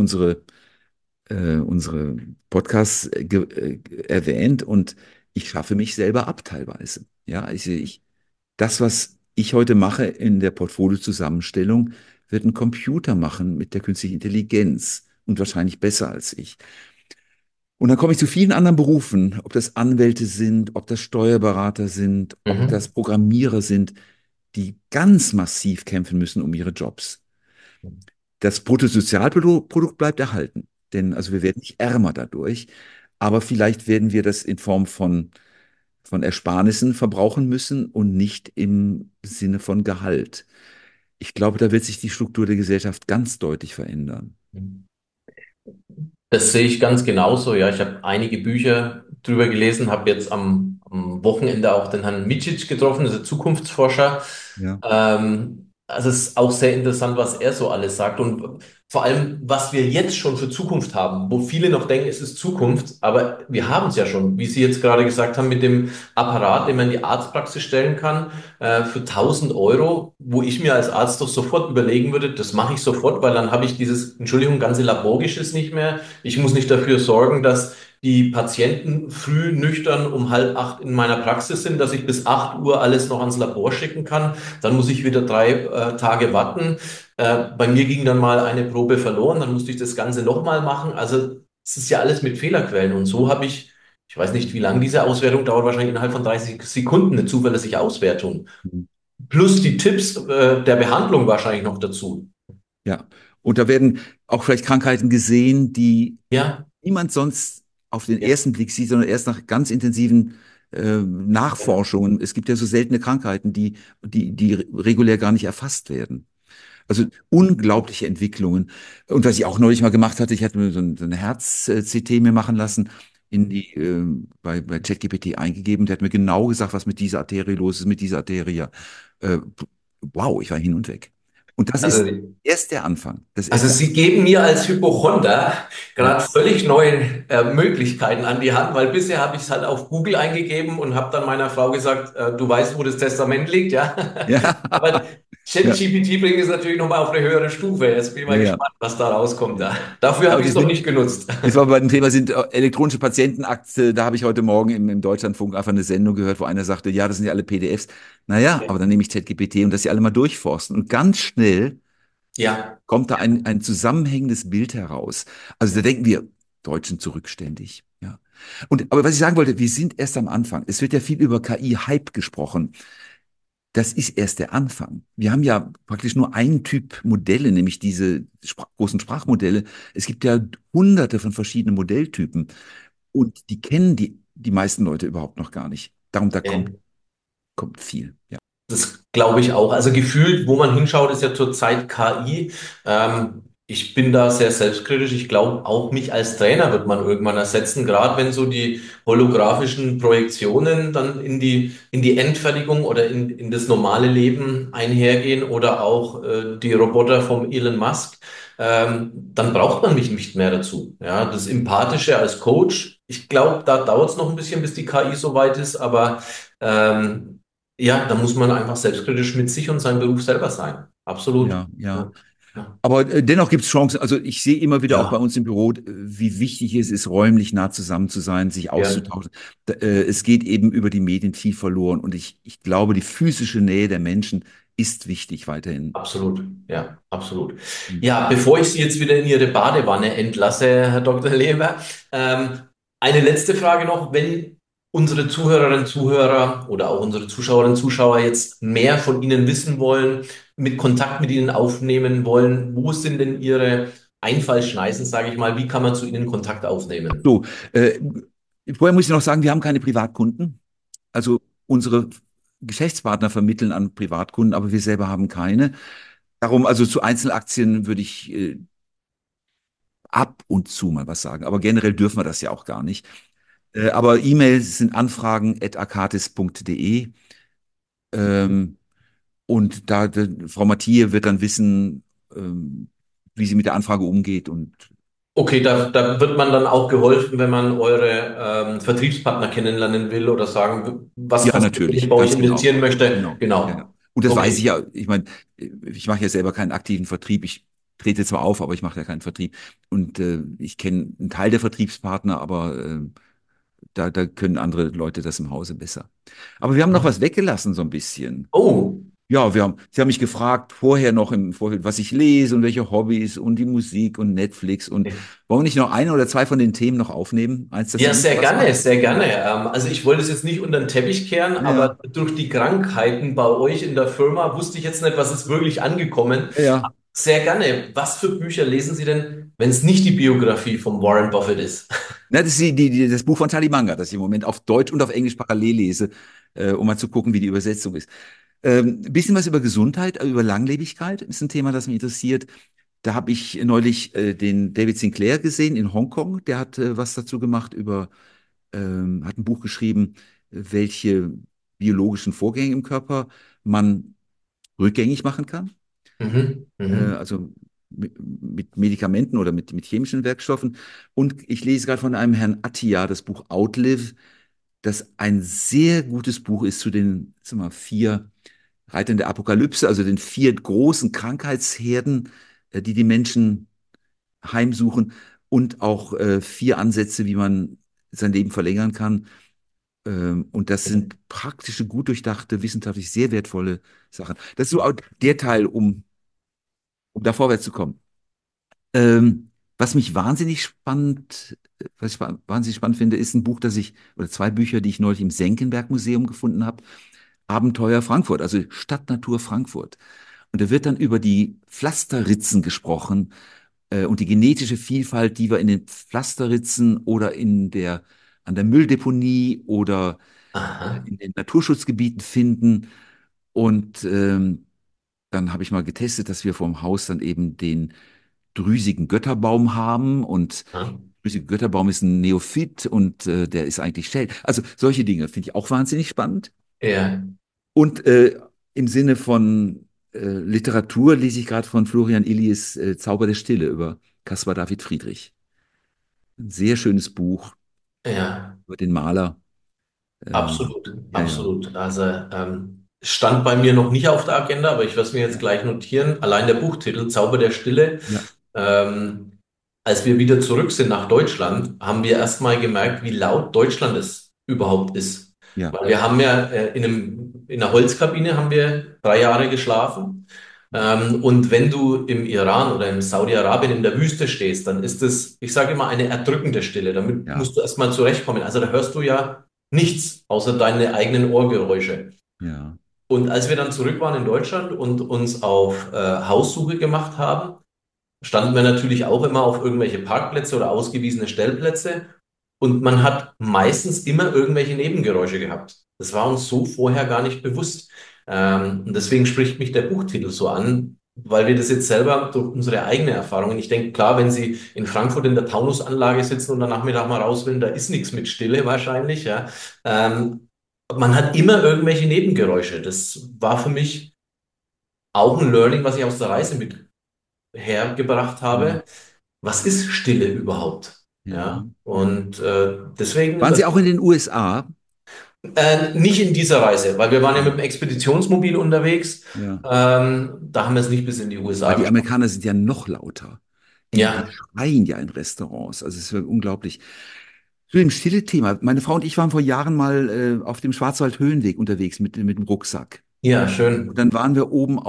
unsere Podcasts erwähnt und ich schaffe mich selber ab teilweise. Ja, das, was ich heute mache in der Portfoliozusammenstellung, wird ein Computer machen mit der künstlichen Intelligenz und wahrscheinlich besser als ich. Und dann komme ich zu vielen anderen Berufen, ob das Anwälte sind, ob das Steuerberater sind, ob das Mhm. Programmierer sind, die ganz massiv kämpfen müssen um ihre Jobs. Das Bruttosozialprodukt bleibt erhalten, denn also wir werden nicht ärmer dadurch, aber vielleicht werden wir das in Form von Ersparnissen verbrauchen müssen und nicht im Sinne von Gehalt. Ich glaube, da wird sich die Struktur der Gesellschaft ganz deutlich verändern. Das sehe ich ganz genauso. Ja, ich habe einige Bücher drüber gelesen, habe jetzt am Wochenende auch den Herrn Micic getroffen, das ist ein Zukunftsforscher. Ja. Also es ist auch sehr interessant, was er so alles sagt und vor allem, was wir jetzt schon für Zukunft haben, wo viele noch denken, es ist Zukunft, aber wir haben es ja schon, wie Sie jetzt gerade gesagt haben, mit dem Apparat, den man in die Arztpraxis stellen kann, für 1.000 Euro, wo ich mir als Arzt doch sofort überlegen würde, das mache ich sofort, weil dann habe ich dieses, Entschuldigung, ganze Laborgeschiss nicht mehr. Ich muss nicht dafür sorgen, dass die Patienten früh nüchtern um 7:30 in meiner Praxis sind, dass ich bis 8 Uhr alles noch ans Labor schicken kann. Dann muss ich wieder 3 Tage warten. Bei mir ging dann mal eine Probe verloren, dann musste ich das Ganze nochmal machen. Also es ist ja alles mit Fehlerquellen. Und so habe ich weiß nicht, wie lange diese Auswertung dauert, wahrscheinlich innerhalb von 30 Sekunden eine zuverlässige Auswertung. Plus die Tipps der Behandlung wahrscheinlich noch dazu. Ja. Und da werden auch vielleicht Krankheiten gesehen, die Ja, niemand sonst auf den ja, ersten Blick sieht, sondern erst nach ganz intensiven ja. Nachforschungen. Es gibt ja so seltene Krankheiten, die regulär gar nicht erfasst werden. Also unglaubliche Entwicklungen. Und was ich auch neulich mal gemacht hatte, ich hatte mir so ein Herz-CT mir machen lassen, bei ChatGPT eingegeben. Der hat mir genau gesagt, was mit dieser Arterie los ist, mit dieser Arterie. Äh, wow, ich war hin und weg. Und das ist Also erst der Anfang. Das ist Also erst der, Sie geben mir als Hypochonder ja, gerade völlig neue Möglichkeiten an die Hand, weil bisher habe ich es halt auf Google eingegeben und habe dann meiner Frau gesagt, du weißt, wo das Testament liegt, ja. ja, Aber ja, ChatGPT bringt es natürlich nochmal auf eine höhere Stufe. Jetzt bin ich mal ja, ja. gespannt, was da rauskommt. Da. Dafür Ja, habe und ich es noch nicht genutzt. jetzt war bei dem Thema sind elektronische Patientenakte, da habe ich heute Morgen im Deutschlandfunk einfach eine Sendung gehört, wo einer sagte, ja, das sind ja alle PDFs. Naja, aber dann nehme ich ChatGPT und das sie alle mal durchforsten. Und ganz schnell Ja, kommt da ein zusammenhängendes Bild heraus. Also da denken wir, Deutschen zurückständig. Ja. Aber was ich sagen wollte, wir sind erst am Anfang. Es wird ja viel über KI-Hype gesprochen. Das ist erst der Anfang. Wir haben ja praktisch nur einen Typ Modelle, nämlich diese großen Sprachmodelle. Es gibt ja hunderte von verschiedenen Modelltypen und die kennen die meisten Leute überhaupt noch gar nicht. Darum, da äh, kommt viel. Ja, das glaube ich auch. Also gefühlt, wo man hinschaut, ist ja zurzeit KI. Ich bin da sehr selbstkritisch. Ich glaube, auch mich als Trainer wird man irgendwann ersetzen, gerade wenn so die holographischen Projektionen dann in die Endfertigung oder in das normale Leben einhergehen oder auch die Roboter vom Elon Musk. Dann braucht man mich nicht mehr dazu. Ja, das Empathische als Coach, ich glaube, da dauert es noch ein bisschen, bis die KI so weit ist, aber ja, da muss man einfach selbstkritisch mit sich und seinem Beruf selber sein. Absolut. ja, ja. Ja, ja, Aber dennoch gibt es Chancen. Also ich sehe immer wieder auch bei ja, uns im Büro, wie wichtig es ist, räumlich nah zusammen zu sein, sich ja, auszutauschen. Es geht eben über die Medien viel verloren. Und ich glaube, die physische Nähe der Menschen ist wichtig weiterhin. absolut. Ja, absolut. Hm. Ja, bevor ich Sie jetzt wieder in Ihre Badewanne entlasse, Herr Dr. Leber, eine letzte Frage noch. Wenn unsere Zuhörerinnen und Zuhörer oder auch unsere Zuschauerinnen und Zuschauer jetzt mehr von Ihnen wissen wollen, mit Kontakt mit Ihnen aufnehmen wollen, wo sind denn Ihre Einfallschneisen, sage ich mal, wie kann man zu Ihnen Kontakt aufnehmen? So, vorher muss ich noch sagen, wir haben keine Privatkunden. Also unsere Geschäftspartner vermitteln an Privatkunden, aber wir selber haben keine. Darum, also zu Einzelaktien würde ich ab und zu mal was sagen. Aber generell dürfen wir das ja auch gar nicht. Aber E-Mails sind anfragen@akatis.de. Ähm, und Frau Mathieu wird dann wissen, wie sie mit der Anfrage umgeht. Und Okay, da wird man dann auch geholfen, wenn man eure Vertriebspartner kennenlernen will oder sagen, was ja, kostet, wenn ich natürlich, bei euch ganz genau. investieren möchte. Genau. Ja, ja. Genau. Und das weiß ich Okay. ja. Ich meine, ich mache ja selber keinen aktiven Vertrieb. Ich trete zwar auf, aber ich mache ja keinen Vertrieb. Und ich kenne einen Teil der Vertriebspartner, aber da können andere Leute das im Hause besser. Aber wir haben noch was weggelassen, so ein bisschen. Oh, Ja, Sie haben mich gefragt, vorher noch im Vorfeld, was ich lese und welche Hobbys und die Musik und Netflix und wollen wir nicht noch ein oder zwei von den Themen noch aufnehmen? Eins, das ja, Ihnen sehr Spaß gerne, macht? sehr gerne. Also ich wollte es jetzt nicht unter den Teppich kehren, Ja, aber durch die Krankheiten bei euch in der Firma wusste ich jetzt nicht, was ist wirklich angekommen. ja, Sehr gerne. Was für Bücher lesen Sie denn, wenn es nicht die Biografie von Warren Buffett ist? Na, das ist das Buch von Charlie Munger, das ich im Moment auf Deutsch und auf Englisch parallel lese, um mal zu gucken, wie die Übersetzung ist. Ein bisschen was über Gesundheit, über Langlebigkeit ist ein Thema, das mich interessiert. Da habe ich neulich den David Sinclair gesehen in Hongkong. Der hat was dazu gemacht hat ein Buch geschrieben, welche biologischen Vorgänge im Körper man rückgängig machen kann. Mhm, mhm. Also mit Medikamenten oder mit chemischen Werkstoffen. Und ich lese gerade von einem Herrn Attia das Buch Outlive, das ein sehr gutes Buch ist zu den, sag mal, 4 Reitern der Apokalypse, also den 4 großen Krankheitsherden, die die Menschen heimsuchen und auch 4 Ansätze, wie man sein Leben verlängern kann. Und das sind praktische, gut durchdachte, wissenschaftlich sehr wertvolle Sachen. Das ist so auch der Teil, um da vorwärts zu kommen. Was mich wahnsinnig spannend finde, ist ein Buch, oder 2 Bücher, die ich neulich im Senckenberg-Museum gefunden habe. Abenteuer Frankfurt, also Stadtnatur Frankfurt. Und da wird dann über die Pflasterritzen gesprochen, und die genetische Vielfalt, die wir in den Pflasterritzen oder an der Mülldeponie oder Aha, in den Naturschutzgebieten finden. Und dann habe ich mal getestet, dass wir vorm Haus dann eben den drüsigen Götterbaum haben und aha. drüsige Götterbaum ist ein Neophyt und der ist eigentlich Shell. Also solche Dinge finde ich auch wahnsinnig spannend. Ja, Und im Sinne von Literatur lese ich gerade von Florian Illies Zauber der Stille über Caspar David Friedrich. Ein sehr schönes Buch ja. über den Maler. Absolut, Ja, ja, absolut. Also stand bei mir noch nicht auf der Agenda, aber ich werde es mir jetzt ja, gleich notieren. Allein der Buchtitel Zauber der Stille. ja, Ähm, Als wir wieder zurück sind nach Deutschland, haben wir erst mal gemerkt, wie laut Deutschland es überhaupt ist. ja, Weil wir haben ja in einer Holzkabine haben wir 3 Jahre geschlafen. Und wenn du im Iran oder in Saudi-Arabien in der Wüste stehst, dann ist es, ich sage immer, eine erdrückende Stille. Damit ja, musst du erstmal zurechtkommen. Also da hörst du ja nichts außer deine eigenen Ohrgeräusche. ja, Und als wir dann zurück waren in Deutschland und uns auf Haussuche gemacht haben, standen wir natürlich auch immer auf irgendwelche Parkplätze oder ausgewiesene Stellplätze. Und man hat meistens immer irgendwelche Nebengeräusche gehabt. Das war uns so vorher gar nicht bewusst. Und deswegen spricht mich der Buchtitel so an, weil wir das jetzt selber durch unsere eigene Erfahrungen, ich denke, klar, wenn Sie in Frankfurt in der Taunusanlage sitzen und am Nachmittag mal raus will, da ist nichts mit Stille wahrscheinlich, ja. Man hat immer irgendwelche Nebengeräusche. Das war für mich auch ein Learning, was ich aus der Reise mit hergebracht ja, habe. Was ist Stille überhaupt? ja, Ja, ja. und deswegen, Waren Sie auch in den USA? nicht in dieser Reise, weil wir waren ja mit Ja, dem Expeditionsmobil unterwegs. ja. Da haben wir es nicht bis in die Weil USA die geschafft. Amerikaner sind ja noch lauter. Die Ja, schreien ja in Restaurants. Also es ist wirklich unglaublich. Zu dem Stille-Thema. Meine Frau und ich waren vor Jahren mal auf dem Schwarzwald-Höhenweg unterwegs mit dem Rucksack. ja, Und schön. dann waren wir oben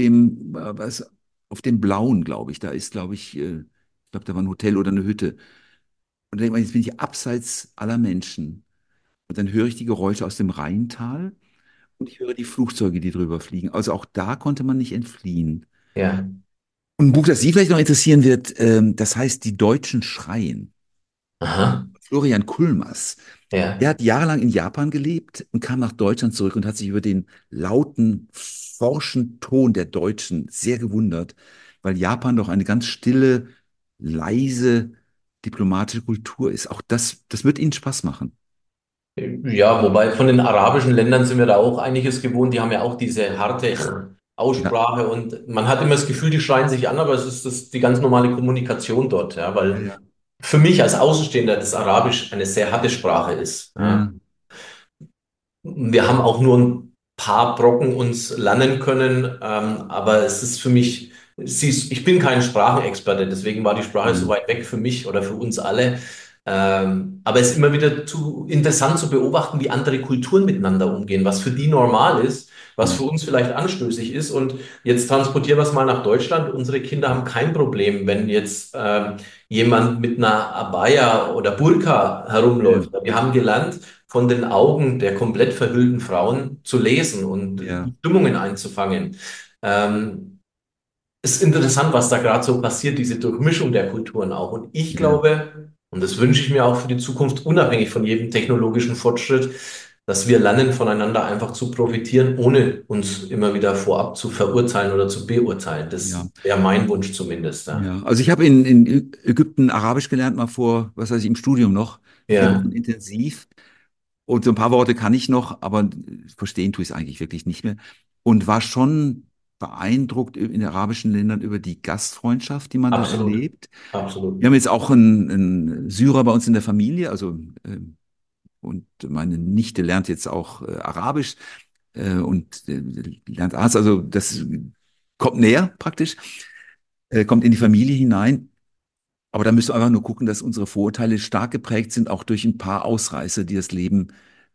auf dem Blauen, glaube ich. Da ist, glaube ich glaube, da war ein Hotel oder eine Hütte. Und dann denkt man, jetzt bin ich abseits aller Menschen. Und dann höre ich die Geräusche aus dem Rheintal und ich höre die Flugzeuge, die drüber fliegen. Also auch da konnte man nicht entfliehen. Ja, Und ein Buch, das Sie vielleicht noch interessieren wird, das heißt Die Deutschen schreien. aha, Florian Kulmers. ja. Er hat jahrelang in Japan gelebt und kam nach Deutschland zurück und hat sich über den lauten, forschen Ton der Deutschen sehr gewundert, weil Japan doch eine ganz stille, leise, diplomatische Kultur ist. Auch das wird Ihnen Spaß machen. Ja, wobei von den arabischen Ländern sind wir da auch einiges gewohnt. Die haben ja auch diese harte Ja, Aussprache und man hat immer das Gefühl, die schreien sich an, aber es ist die ganz normale Kommunikation dort, ja, ja, weil ja. für mich als Außenstehender das Arabisch eine sehr harte Sprache ist. Ja. Ja, Wir haben auch nur ein paar Brocken uns lernen können, aber es ist für mich, ich bin kein Sprachenexperte, deswegen war die Sprache so ja, weit weg für mich oder für uns alle. Aber es ist immer wieder interessant zu beobachten, wie andere Kulturen miteinander umgehen, was für die normal ist, was ja, für uns vielleicht anstößig ist. Und jetzt transportieren wir es mal nach Deutschland. Unsere Kinder haben kein Problem, wenn jetzt jemand mit einer Abaya oder Burka ja, herumläuft. Wir haben gelernt, von den Augen der komplett verhüllten Frauen zu lesen und ja, Stimmungen einzufangen. Ähm, ist interessant, was da gerade so passiert, diese Durchmischung der Kulturen auch. Und ich Ja, glaube, und das wünsche ich mir auch für die Zukunft, unabhängig von jedem technologischen Fortschritt, dass wir lernen, voneinander einfach zu profitieren, ohne uns immer wieder vorab zu verurteilen oder zu beurteilen. ja, Das wäre mein Wunsch zumindest. Ja. ja. Also ich habe in Ägypten Arabisch gelernt, mal vor, was weiß ich, im Studium noch, 4 Wochen Ja, intensiv. Und so ein paar Worte kann ich noch, aber verstehen tue ich es eigentlich wirklich nicht mehr. Und war schon beeindruckt in den arabischen Ländern über die Gastfreundschaft, die man da absolut, erlebt. Wir absolut. haben jetzt auch einen Syrer bei uns in der Familie, also und meine Nichte lernt jetzt auch Arabisch und lernt Arzt, also das kommt näher praktisch, kommt in die Familie hinein. Aber da müssen wir einfach nur gucken, dass unsere Vorurteile stark geprägt sind, auch durch ein paar Ausreißer, die das Leben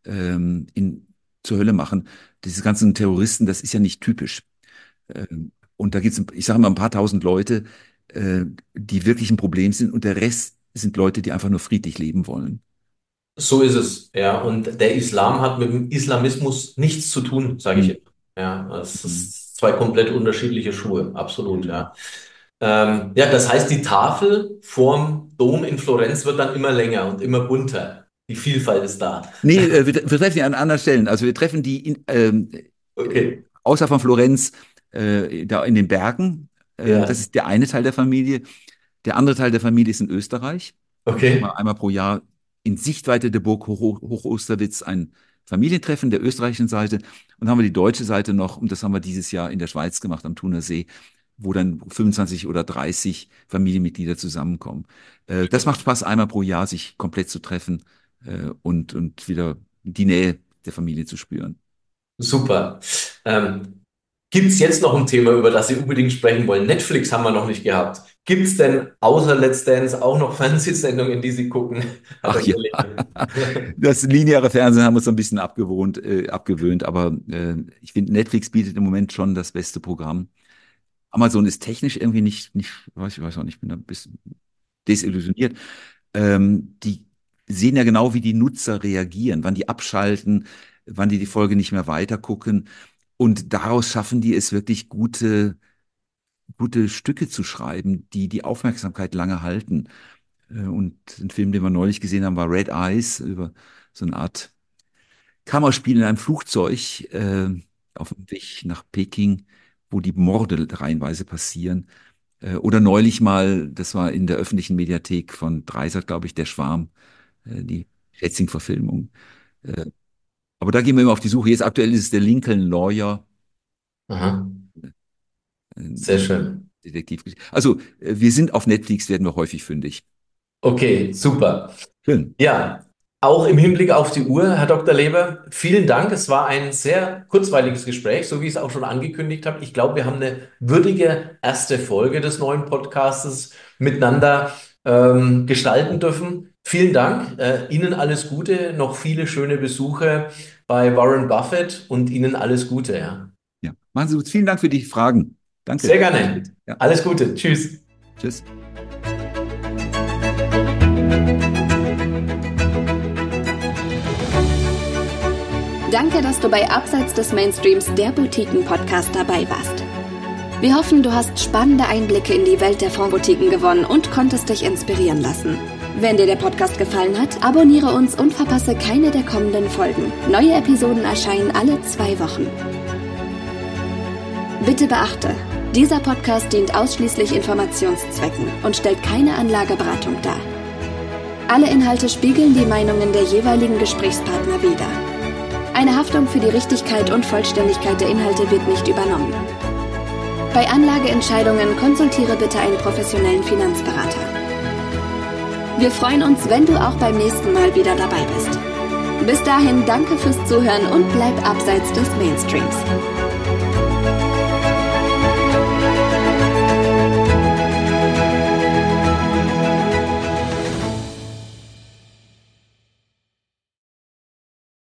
zur Hölle machen. Diese ganzen Terroristen, das ist ja nicht typisch. Und da gibt es, ich sage mal, ein paar tausend Leute, die wirklich ein Problem sind und der Rest sind Leute, die einfach nur friedlich leben wollen. So ist es, ja. Und der Islam hat mit dem Islamismus nichts zu tun, sage ich Hm. immer. Ja, es Hm. ist zwei komplett unterschiedliche Schuhe, absolut, Ja. ja. Ja, das heißt, die Tafel vorm Dom in Florenz wird dann immer länger und immer bunter. Die Vielfalt ist da. Nee, wir treffen die an anderen Stellen. Also wir treffen die Okay, außer von Florenz da in den Bergen. Das ja, ist der eine Teil der Familie. Der andere Teil der Familie ist in Österreich. Da machen okay. wir einmal pro Jahr in Sichtweite der Burg Hoch-Osterwitz ein Familientreffen der österreichischen Seite. Und dann haben wir die deutsche Seite noch, und das haben wir dieses Jahr in der Schweiz gemacht, am Thuner See, wo dann 25 oder 30 Familienmitglieder zusammenkommen. Das macht Spaß, einmal pro Jahr sich komplett zu treffen und wieder die Nähe der Familie zu spüren. Super. Gibt es jetzt noch ein Thema, über das Sie unbedingt sprechen wollen? Netflix haben wir noch nicht gehabt. Gibt es denn außer Let's Dance auch noch Fernsehsendungen, die Sie gucken, Herr Ach ja, Dr. Lehmann? das lineare Fernsehen haben wir uns so ein bisschen abgewöhnt, aber ich finde, Netflix bietet im Moment schon das beste Programm. Amazon ist technisch irgendwie ich weiß auch nicht, ich bin da ein bisschen desillusioniert. Die sehen ja genau, wie die Nutzer reagieren, wann die abschalten, wann die Folge nicht mehr weitergucken. Und daraus schaffen die es wirklich gute Stücke zu schreiben, die die Aufmerksamkeit lange halten. Und ein Film, den wir neulich gesehen haben, war Red Eyes, über so eine Art Kammerspiel in einem Flugzeug auf dem Weg nach Peking, wo die Morde reihenweise passieren. Oder neulich mal, das war in der öffentlichen Mediathek von Dreisat, glaube ich, Der Schwarm, die Schätzing-Verfilmung. Äh, aber da gehen wir immer auf die Suche. Jetzt aktuell ist es der Lincoln Lawyer, Aha, sehr ein schön. Detektiv. Also wir sind auf Netflix, werden wir häufig fündig. Okay, super. Schön. Ja, auch im Hinblick auf die Uhr, Herr Dr. Leber, vielen Dank. Es war ein sehr kurzweiliges Gespräch, so wie ich es auch schon angekündigt habe. Ich glaube, wir haben eine würdige erste Folge des neuen Podcastes miteinander gestalten dürfen. Vielen Dank. Ihnen alles Gute, noch viele schöne Besuche bei Warren Buffett und Ihnen alles Gute. Ja. Ja. Machen Sie gut. Vielen Dank für die Fragen. Sehr Danke. gerne. Ja. Alles Gute. Tschüss. Tschüss. Danke, dass du bei Abseits des Mainstreams, der Boutiquen-Podcast, dabei warst. Wir hoffen, du hast spannende Einblicke in die Welt der Fondsboutiquen gewonnen und konntest dich inspirieren lassen. Wenn dir der Podcast gefallen hat, abonniere uns und verpasse keine der kommenden Folgen. Neue Episoden erscheinen alle 2 Wochen. Bitte beachte, dieser Podcast dient ausschließlich Informationszwecken und stellt keine Anlageberatung dar. Alle Inhalte spiegeln die Meinungen der jeweiligen Gesprächspartner wider. Eine Haftung für die Richtigkeit und Vollständigkeit der Inhalte wird nicht übernommen. Bei Anlageentscheidungen konsultiere bitte einen professionellen Finanzberater. Wir freuen uns, wenn du auch beim nächsten Mal wieder dabei bist. Bis dahin danke fürs Zuhören und bleib abseits des Mainstreams.